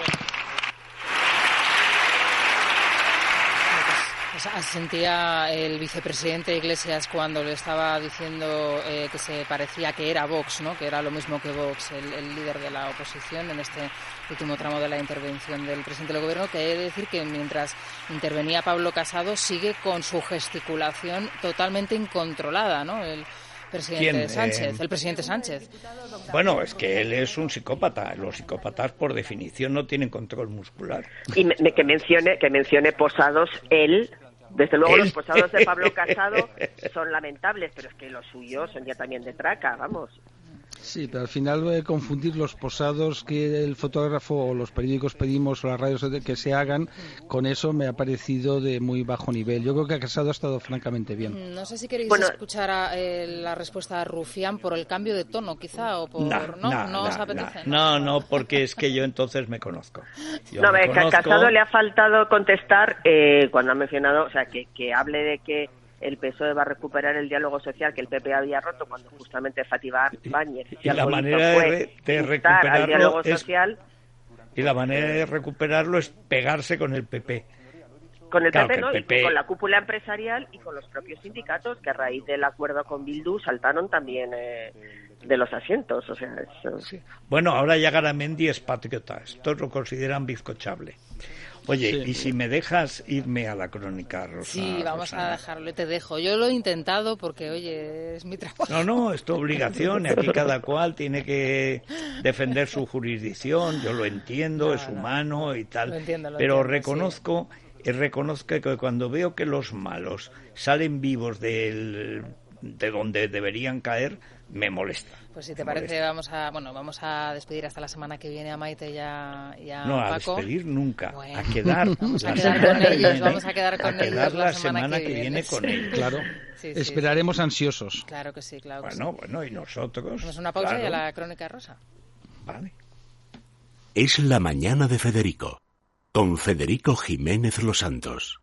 Asentía el vicepresidente Iglesias cuando le estaba diciendo que se parecía que era Vox, ¿no? Que era lo mismo que Vox, el líder de la oposición en este último tramo de la intervención del presidente del Gobierno, que hay que decir que mientras intervenía Pablo Casado sigue con su gesticulación totalmente incontrolada, ¿no? El presidente Sánchez, el presidente Sánchez. Bueno, es que él es un psicópata. Los psicópatas, por definición, no tienen control muscular. Y que mencione posados él. Desde luego los posados de Pablo Casado son lamentables, pero es que los suyos son ya también de traca, vamos. Sí, pero al final voy a confundir los posados que el fotógrafo o los periódicos pedimos o las radios que se hagan, con eso me ha parecido de muy bajo nivel. Yo creo que Casado ha estado francamente bien. No sé si queréis escuchar la respuesta a Rufián por el cambio de tono, quizá, o por... ¿No os apetece? No, porque es que yo entonces me conozco. Casado le ha faltado contestar cuando ha mencionado, o sea, que hable de que el PSOE va a recuperar el diálogo social que el PP había roto cuando justamente Fátima Báñez y la manera de recuperarlo al diálogo social. Y la manera de recuperarlo es pegarse con el PP. Con el Claro, PP, que ¿no? el PP... Y con la cúpula empresarial y con los propios sindicatos, que a raíz del acuerdo con Bildu saltaron también de los asientos. O sea, sí. Bueno, ahora ya Garamendi es patriota. Esto lo consideran bizcochable. Oye, sí. Y si me dejas irme a la crónica, Rosa. Sí, vamos a dejarlo, te dejo. Yo lo he intentado porque, oye, es mi trabajo. No, es tu obligación. Y aquí cada cual tiene que defender su jurisdicción. Yo lo entiendo, es humano y tal. Lo entiendo, pero reconozco que cuando veo que los malos salen vivos de donde deberían caer, me molesta. Pues si te parece, vamos a despedir hasta la semana que viene a Maite y a no, Paco. A despedir nunca, bueno, a quedar. Vamos a quedar con ellos, vamos a quedar con ellos la semana que viene con ellos. Claro, sí, esperaremos ansiosos. Claro que sí, claro que Bueno, y nosotros. Hacemos una pausa y a la crónica rosa. Vale. Es la mañana de Federico, con Federico Jiménez Los Santos.